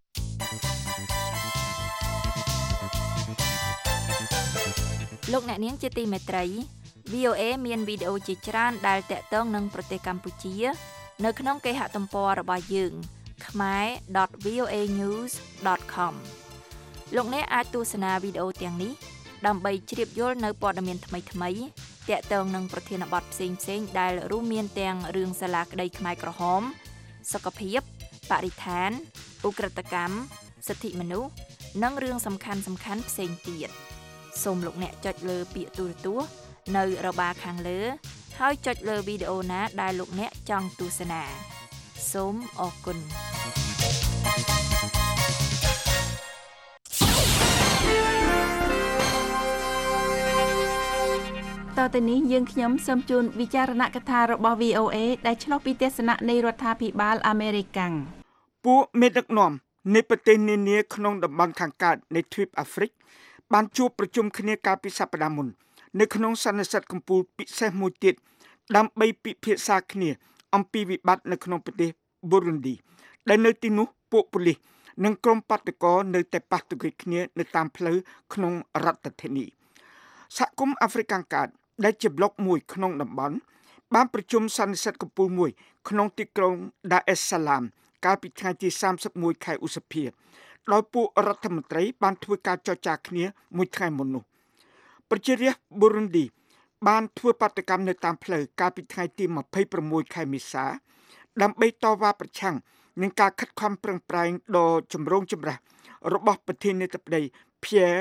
លោកអ្នកនាងជាទីមេត្រី វី អូ អេ មានវីដេអូជាច្រើនដែលតាក់ទងនឹងប្រទេសកម្ពុជានៅក្នុងគេហទំព័ររបស់យើង khmer dot v o a news dot com លោកអ្នកអាចទស្សនាវីដេអូទាំងនេះដើម្បីជ្រាបយល់នៅព័ត៌មានថ្មីៗតាក់ទងនឹងប្រធានបទផ្សេងៗដែលរួមមានទាំងរឿងសាលាក្តីខ្មែរក្រហមសុខភាពបរិស្ថានឧក្រិដ្ឋកម្មសិទ្ធិមនុស្សនិងរឿងសំខាន់ៗផ្សេងទៀតសូមលោកអ្នកចុចលើពាក្យទូរទស្សន៍នៅរបារខាងលើហើយចុចលើវីដេអូណាដែលលោកអ្នកចង់ទស្សនាសូមអរគុណតទៅនេះយើងខ្ញុំសូមជូនវិចារណកថារបស់ វី អូ អេ ដែលឆ្លុះពីទស្សនៈនៃរដ្ឋាភិបាលអាមេរិកកាំងពួកមេដឹកនាំនៃប្រទេសនានាក្នុងតំបន់ខាងកើតនៃទ្វីបអាហ្វ្រិកបានជួបប្រជុំគ្នាកាលពីសប្តាហ៍មុននៅក្នុងសន្និសីទកំពូលពិសេសមួយទៀតដើម្បីពិភាក្សាគ្នាអំពីវិបត្តិនៅក្នុងប្រទេសប៊ូរុនឌីដែលនៅទីនោះពួកប៉ូលីសនិងក្រុមបាតុករនៅតែប៉ះទង្គិចគ្នានៅតាមផ្លូវក្នុងរដ្ឋធានីសហគមន៍អាហ្វ្រិកខាងកើតដែលជាប្លុកមួយក្នុងតំបន់បានប្រជុំសន្និសីទកំពូលមួយក្នុងទីក្រុង Dar es Salaam កាលពីថ្ងៃទីសាមសិបមួយខែឧសភាដោយពួករដ្ឋមន្ត្រីបានធ្វើការចរចាគ្នាមួយថ្ងៃមុននោះប្រជារាស្ត្រប៊ូរុនឌីបានធ្វើបាតកម្មនៅតាមផ្លូវកាលពីថ្ងៃទីម្ភៃប្រាំមួយខែមេសាដើម្បីតវ៉ាប្រឆាំងនឹងការខិតខំប្រឹងប្រែងដ៏ចម្រូងចម្រាសរបស់ប្រធានាធិបតី Pierre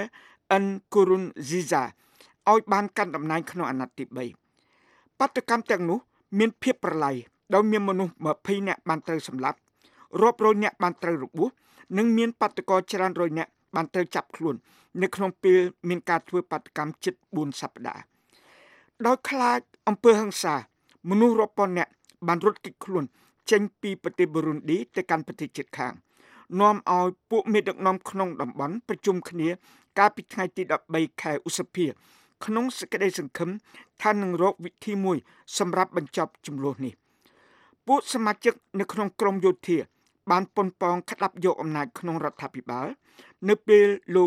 Nkurunziza ឲ្យបានកាន់តំណែងក្នុងអាណត្តិទីបីបាតកម្មទាំងនោះមានភាពប្រឡាយដោយមានមនុស្សម្ភៃនាក់បានត្រូវសម្លាប់រាប់រយនាក់បានត្រូវរបួសនិងមានបាតុករច្រើនរយនាក់បានត្រូវចាប់ខ្លួននៅក្នុងពេលមានការធ្វើបាតកម្មជិតបួនសប្តាហ៍ដោយខ្លាចអំពើហិង្សាមនុស្សរាប់ពាន់នាក់បានរត់គេចខ្លួនចេញពីប្រទេសប៊ូរុនឌីទៅកាន់ប្រទេសជិតខាងនាំឲ្យពួកមេដឹកនាំក្នុងតំបន់ប្រជុំគ្នាកាលពីថ្ងៃទីដប់បីខែឧសភាក្នុងសេចក្តីសង្ឃឹមថានឹងរកវិធីមួយសម្រាប់បញ្ចប់ជម្លោះនេះពួកសមាជិកនៅក្នុងក្រមយោធាបានប៉ុនប៉ងក្តាប់យកអំណាចក្នុងរដ្ឋាភិបាលនៅពេលលោក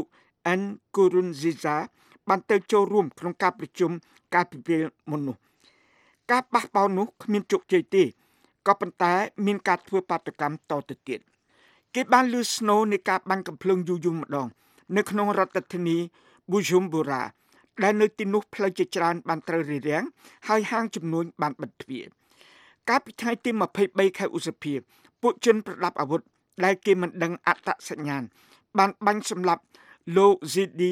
Nkurunziza បានទៅចូលរួមក្នុងការប្រជុំកាលពីពេលមុននោះការបះបោរនោះគ្មានជោគជ័យទេក៏ប៉ុន្តែមានការធ្វើបាតកម្មតទៅទៀតគេបានលឺស្នូរនៃការបាញ់កាំភ្លើងយូរយូរម្ដងនៅក្នុងរដ្ឋធានី Bujumbura ដែលនៅទីនោះផ្លូវជាច្រើនបានត្រូវរារាំងហើយហាងចំនួនបានបិទទ្វារកាលពីថ្ងៃទីម្ភៃបីខែឧសភាពួកជនប្រដាប់អាវុធដែលគេមិនដឹងអត្តសញ្ញាណបានបាញ់សម្លាប់លោក Zedi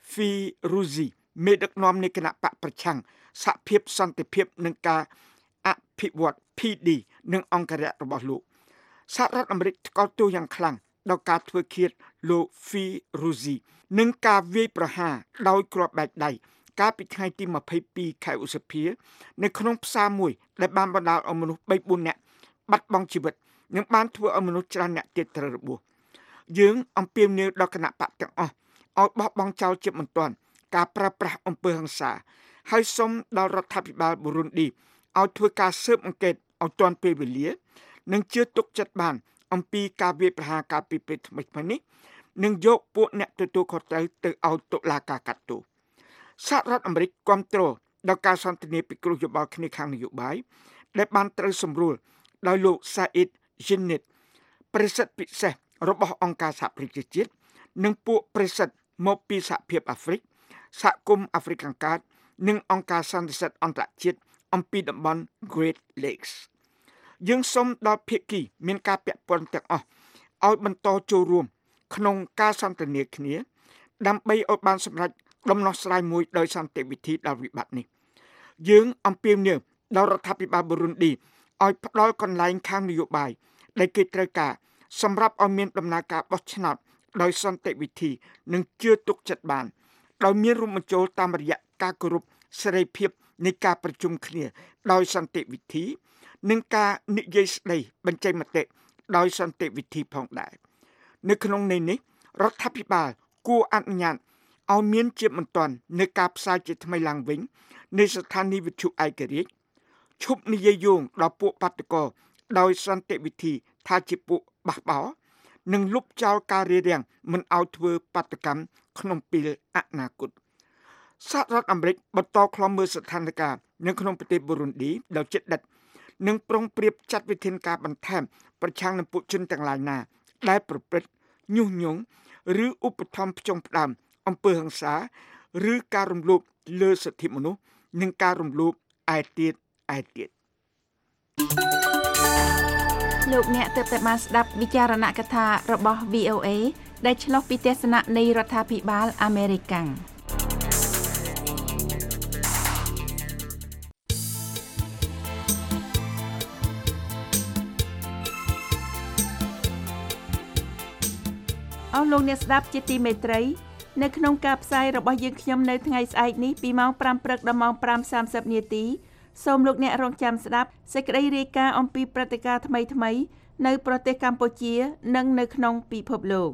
Firouzi មេដឹកនាំនៃគណៈបកប្រឆាំងសហភាពសន្តិភាពនិងការអភិវឌ្ឍ P D និងអង្គរៈរបស់លោកសហរដ្ឋអាមេរិកថ្កោលទោសយ៉ាងខ្លាំងដល់ការធ្វើឃាតលោក Firouzi និងការវាយប្រហារដោយគ្រាប់បែកដៃកាលពីថ្ងៃទីម្ភៃពីរខែឧសភានៅក្នុងផ្សារមួយដែលបានបណ្ដាលឲ្យមនុស្សបីបួននាក់បាត់បង់ជីវិតនិងបានធ្វើឲ្យមនុស្សច្រើនអ្នកទៀតត្រូវរបួសយើងអំពាវនាវដល់គណៈបកទាំងអស់ឲ្យបោះបង់ចោលជាមិនទាន់ការប្រើប្រាស់អំពើហិង្សាហើយសូមដល់រដ្ឋាភិបាលប៊ូរុនឌីឲ្យធ្វើការស៊ើបអង្កេតឲ្យទាន់ពេលវេលានិងជឿទុកចិត្តបានអំពីការវាយប្រហារការពីពេលថ្មីៗនេះនិងយកពួកអ្នកទទួលខុសត្រូវទៅឲ្យតុលាការកាត់ទោសសហរដ្ឋអាមេរិកគាំទ្រដល់ការសន្ទនាពិគ្រោះយោបល់គ្នាខាងនយោបាយដែលបានត្រូវសម្រួលដោយលោក Said Djinnit ប្រសិទ្ធពិសេសរបស់អង្គការសហប្រជាជាតិនិងពួកប្រសិទ្ធមកពីសហភាពអាហ្វ្រិកសហគមន៍អាហ្វ្រិកខាងកើតនិងអង្គការសន្តិសុខអន្តរជាតិអំពីតំបន់ Great Lakes យើងសូមដល់ភាគីមានការពាក់ព័ន្ធទាំងអស់ឲ្យបន្តចូលរួមក្នុងការសន្ទនាគ្នាដើម្បីឲ្យបានសម្រេចដំណោះស្រាយមួយដោយសន្តិវិធីដល់វិបត្តិនេះយើងអំពាវនាវដល់រដ្ឋាភិបាលប៊ូរុនឌីឲ្យផ្ដល់កន្លែងខាងនយោបាយដែលគេត្រូវការសម្រាប់ឲ្យមានដំណើរការបោះឆ្នោតដោយសន្តិវិធីនិងជឿទុកចិត្តបានដោយមានរួមបញ្ចូលតាមរយៈការគោរពសេរីភាពនៃការប្រជុំគ្នាដោយសន្តិវិធីនិងការនិយាយស្ដីបញ្ចេញមតិដោយសន្តិវិធីផងដែរនៅក្នុងន័យនេះរដ្ឋាភិបាលគួរអនុញ្ញាតឲ្យមានជាបន្ទាន់នៃការផ្សាយជាថ្មីឡើងវិញនៃស្ថានីយវិទ្យុឯករាជ្យឈប់និយាយយោងដល់ពួកបាតុករដោយសន្តិវិធីថាជាពួកបះបោរនិងលុបចោលការរារាំងមិនឲ្យធ្វើបាតកម្មក្នុងពេលអនាគតសហរដ្ឋអាមេរិកបន្តឃ្លាំមើលស្ថានភាពនៅក្នុងប្រទេសប៊ូរុនឌីដោយជិតដិតនិងប្រុងប្រៀបចាត់វិធានការបន្ថែមប្រឆាំងនឹងពួកជនទាំងឡាយណាដែលប្រព្រឹត្តញុះញង់ឬឧបត្ថម្ភផ្ចង់ផ្ដើមអំពើហិង្សាឬការរំលោភលើសិទ្ធិមនុស្សនិងការរំលោភឯទៀតឯទៀតលោកអ្នកទើបតែបានស្ដាប់វិចារណកថារបស់ វី អូ เอ ដែលឆ្លុះពីទស្សនៈនៃរដ្ឋាភិបាលអាមេរិកកាំងអស់លោកអ្នកស្ដាប់ជាទីមេត្រីនៅក្នុងការផ្សាយរបស់យើងខ្ញុំនៅថ្ងៃស្អែកនេះពីម៉ោងប្រាំព្រឹកដល់ម៉ោងប្រាំសាមសិបនាទីសូមលោកអ្នករងចាំស្ដាប់សេចក្តីរាយការណ៍អំពីព្រឹត្តិការណ៍ថ្មីៗនៅប្រទេសកម្ពុជានិងនៅក្នុងពិភពលោក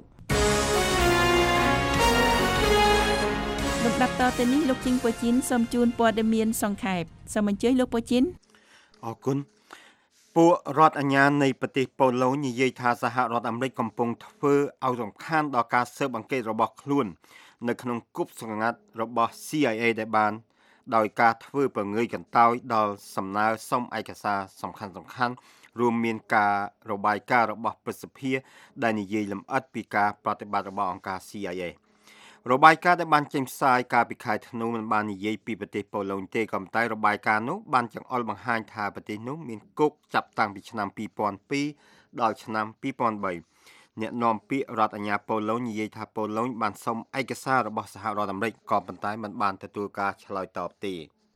លំដាប់តទៅនេះលោកជីងប៉ូជីនសូមជូនព័ត៌មានសង្ខេបសូមអញ្ជើញលោកប៉ូជីនអរគុណពួករដ្ឋអាជ្ញានៃប្រទេសប៉ូឡូញនិយាយថាសហរដ្ឋអាមេរិកកំពុងធ្វើឲ្យរំខានដល់ការស៊ើបអង្កេតរបស់ខ្លួននៅក្នុងគប់សង្កាត់របស់ C I A ដែលបានដោយការធ្វើពង្រាយកន្តើយដល់សំណើសុំឯកសារសំខាន់សំខាន់រួមមានការរបាយការណ៍របស់ព្រឹទ្ធសភាដែលនិយាយលម្អិតពីការប្រតិបត្តិរបស់អង្គការ C I A របាយការណ៍ដែលបានចេញផ្សាយកាលពីខែធ្នូមិនបាននិយាយពីប្រទេសប៉ូឡូញទេក៏ប៉ុន្តែរបាយការណ៍នោះបានចង្អុលបង្ហាញថាប្រទេសនោះមានគុកចាប់តាំងពីឆ្នាំពីរពាន់ពីរដល់ឆ្នាំពីរពាន់បីអ្នកនាំពាក្យរដ្ឋអាជ្ញាប៉ូឡូញនិយាយថាប៉ូឡូញបានសុំឯកសាររបស់សហរដ្ឋអាមេរិកក៏ប៉ុន្តែមិនបានទទួលការឆ្លើយតបទេ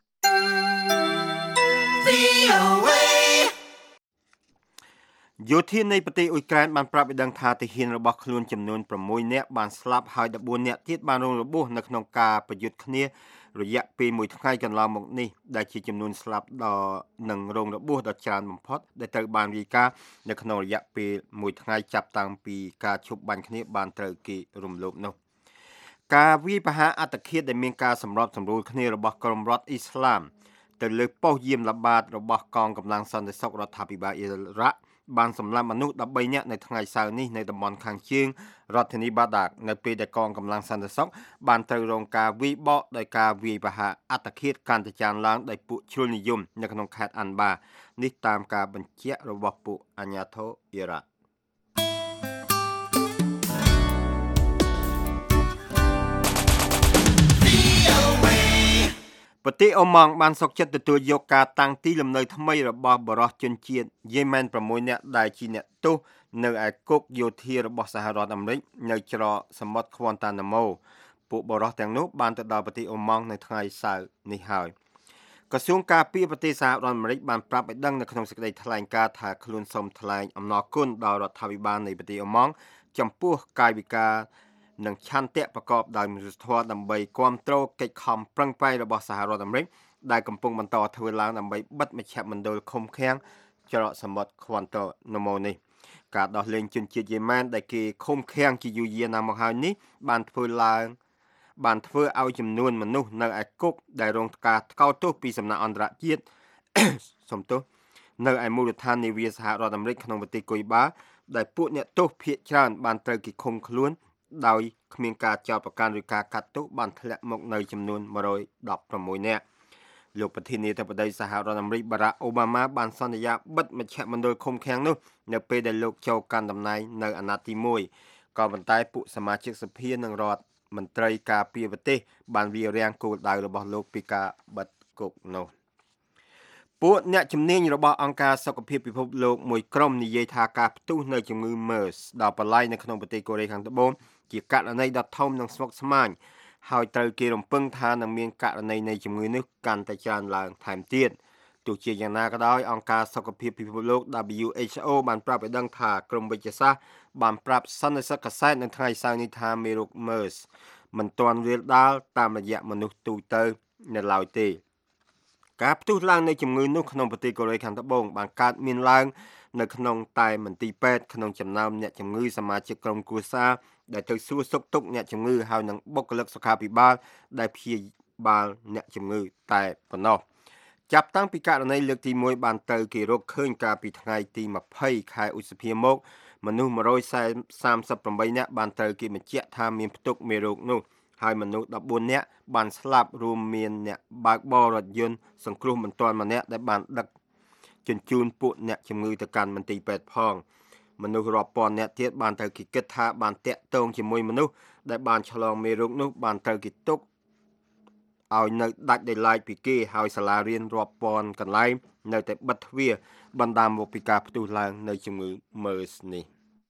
យោធានៃប្រទេសអ៊ុយក្រែនបានប្រាប់ឲ្យដឹងថាទាហានរបស់ខ្លួនចំនួនប្រាំមួយនាក់បានស្លាប់ហើយដប់បួននាក់ទៀតបានរងរបួសនៅក្នុងការប្រយុទ្ធគ្នារយៈពេលមួយថ្ងៃកន្លងមកនេះដែលជាចំនួនស្លាប់ដល់និងរងរបួសដ៏ច្រើនបំផុតដែលត្រូវបានរាយការណ៍នៅក្នុងរយៈពេលមួយថ្ងៃចាប់តាំងពីការឈប់បាញ់គ្នាបានត្រូវគេរំលោភនោះការវាយប្រហារអត្តឃាតដែលមានការសម្របសម្រួលគ្នារបស់ក្រុមរដ្ឋអ៊ីស្លាមទៅលើប៉ុស្តិ៍យាមល្បាតរបស់កងកម្លាំងសន្តិសុខរដ្ឋាភិបាលអ៊ីរ៉ាក់បានសម្លាប់មនុស្សដប់បីនាក់នៅថ្ងៃសៅរ៍នេះនៅតំបន់ខាងជើងរដ្ឋធានីបាដាកនៅពេលដែលកងកម្លាំងសន្តិសុខបានត្រូវរងការវាយបកដោយការវាយប្រហារអត្តឃាតកាន់តែច្រើនឡើងដោយពួកជ្រុលនិយមនៅក្នុងខេត្តអាន់បានេះតាមការបញ្ជាក់របស់ពួកអាជ្ញាធរអ៊ីរ៉ាក់ប្រទេសអូម៉ង់បានសុខចិត្តទទួលយកការតាំងទីលំនៅថ្មីរបស់បរិសុទ្ធជនជាតិយេម៉ែនប្រាំមួយនាក់ដែលជាអ្នកទោសនៅឯគុកយោធារបស់សហរដ្ឋអាមេរិកនៅច្រកសមុទ្រ Guantanamo ពួកបរិសុទ្ធទាំងនោះបានទៅដល់ប្រទេសអូម៉ង់នៅថ្ងៃសៅរ៍នេះហើយក្រសួងការពារប្រទេសសហរដ្ឋអាមេរិកបានប្រាប់ឲ្យដឹងនៅក្នុងសេចក្តីថ្លែងការណ៍ថាខ្លួនសូមថ្លែងអំណរគុណដល់រដ្ឋាភិបាលនៃប្រទេសអូម៉ង់ចំពោះកាយវិការនិងឆន្ទៈប្រកបដោយមនុស្សធម៌ដើម្បីគ្រប់គ្រងកិច្ចខំប្រឹងប្រែងរបស់សហរដ្ឋអាមេរិកដែលកំពុងបន្តធ្វើឡើងដើម្បីបិទមជ្ឈមណ្ឌលឃុំឃាំងច្រកសមុទ្រ Guantanamo នេះការដោះលែងជនជាតិយេម៉ែនដែលគេឃុំឃាំងជាយូរយារណាស់មកហើយនេះបានធ្វើឡើងបានធ្វើឲ្យចំនួនមនុស្សនៅឯគុកដែលរងការថ្កោលទោសពីសំណាក់អន្តរជាតិសំទោសនៅឯមូលដ្ឋាននាវាសហរដ្ឋអាមេរិកក្នុងប្រទេសគុយបាដែលពួកអ្នកទោសភាគច្រើនបានត្រូវគេឃុំខ្លួនដោយគ្មានការចោទប្រកាន់ឬការកាត់ទោសបានធ្លាក់មកនៅចំនួនមួយរយដប់ប្រាំមួយនាក់លោកប្រធានាធិបតីសហរដ្ឋអាមេរិកបារ៉ាក់អូបាម៉ាបានសន្យាបិទមជ្ឈមណ្ឌលឃុំឃាំងនោះនៅពេលដែលលោកចូលកាន់តំណែងនៅអាណត្តិទីមួយក៏ប៉ុន្តែពួកសមាជិកសភានិងរដ្ឋមន្ត្រីការពារប្រទេសបានវារាំងគោលដៅរបស់លោកពីការបិទគុកនោះពួកអ្នកជំនាញរបស់អង្គការសុខភាពពិភពលោកមួយក្រុមនិយាយថាការផ្ទុះនៅជំងឺ MERS ដល់បលាយនៅក្នុងប្រទេសកូរ៉េខាងត្បូងជាករណីដ៏ធំនិងស្មុគស្មាញហើយត្រូវគេរំពឹងថានឹងមានករណីនៃជំងឺនេះកាន់តែច្រើនឡើងថែមទៀតទោះជាយ៉ាងណាក៏ដោយអង្គការសុខភាពពិភពលោក W H O បានប្រាប់ឲ្យដឹងថាក្រុមវិទ្យាសាស្ត្របានប្រាប់សន្និសីទកាសែតនៅថ្ងៃសៅរ៍នេះថាមេរោគ MERS មិនទាន់រាលដាលតាមរយៈមនុស្សទូទៅនៅឡើយទេការផ្ទុះឡើងនៃជំងឺនោះក្នុងប្រទេសកូរ៉េខាងត្បូងបានកើតមានឡើងនៅក្នុងតែមន្ទីរពេទ្យក្នុងចំណោមអ្នកជំងឺសមាជិកក្រុមគ្រួសារដែលទៅសួរសុខទុក្ខអ្នកជំងឺហើយនឹងបុគ្គលិកសុខាភិបាលដែលព្យាបាលអ្នកជំងឺតែប៉ុណ្ណោះចាប់តាំងពីករណីលើកទីមួយបានទៅគេរកឃើញកាលពីថ្ងៃទីម្ភៃខែឧសភាមកមនុស្សមួយរយសាមសិបប្រាំបីនាក់បានត្រូវគេបញ្ជាក់ថាមានផ្ទុកមេរោគនោះហើយមនុស្សដប់បួននាក់បានស្លាប់រួមមានអ្នកបើកបររថយន្តសង្គ្រោះបន្ទាន់ម្នាក់ដែលបានដឹកជញ្ជូនពួកអ្នកជំងឺទៅកាន់មន្ទីរពេទ្យផងមនុស្សរាប់ពាន់នាក់ទៀតបានត្រូវគេគិតថាបានតាក់ទងជាមួយមនុស្សដែលបានឆ្លងមេរោគនោះបានត្រូវគេទុកឲ្យនៅដាច់ដោយឡែកពីគេហើយសាលារៀនរាប់ពាន់កន្លែងនៅតែបិទទ្វារបណ្ដាលមកពីការផ្ទុះឡើងនៃជំងឺ MERS នេះ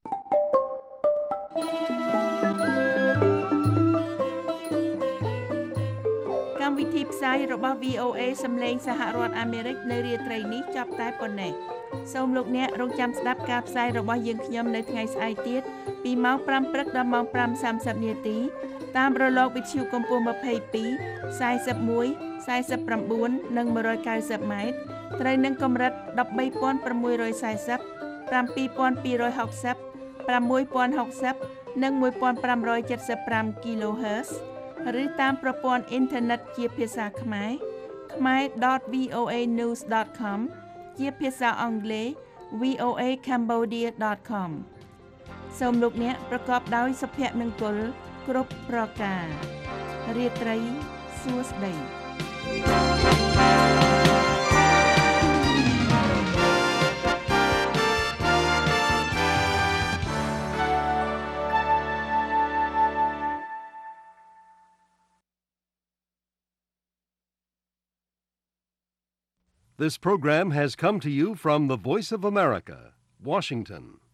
កម្មវិធីផ្សាយរបស់ V O A សំឡេងសហរដ្ឋអាមេរិកនៅរាត្រីនេះចប់តែប៉ុណ្ណេះសូមលោកអ្នករងចាំស្ដាប់ការផ្សាយរបស់យើងខ្ញុំនៅថ្ងៃស្អែកទៀតពីម៉ោងប្រាំព្រឹកដល់ម៉ោងប្រាំសាមសិបនាទីតាមរលកវិទ្យុកម្ពស់ ម្ភៃពីរ ខ្សែសិបមួយ ខ្សែសិបប្រាំបួន និង មួយរយកៅសិប ម៉ែត្រត្រូវនឹងកម្រិត ដប់បីពាន់ប្រាំមួយរយសែសិប ប្រាំពីរពាន់ពីររយហុកសិប ប្រាំមួយពាន់ហុកសិប និងមួយពាន់ប្រាំរយเจ็ดสิบห้า kHz ឬតាមប្រព័ន្ធអ៊ីនធឺណិតជាភាសាខ្មែរ ខ្មែរ ដត វី អូ เอ นิวส์ ដត ខម ជាភាសាអង់គ្លេស វី អូ เอ คมโบเดีย ដត ខម សូមលោកអ្នកប្រកបដោយសុភមង្គលគ្រប់ប្រការរាត្រីសួស្តី This program has come to you from the Voice of America, Washington.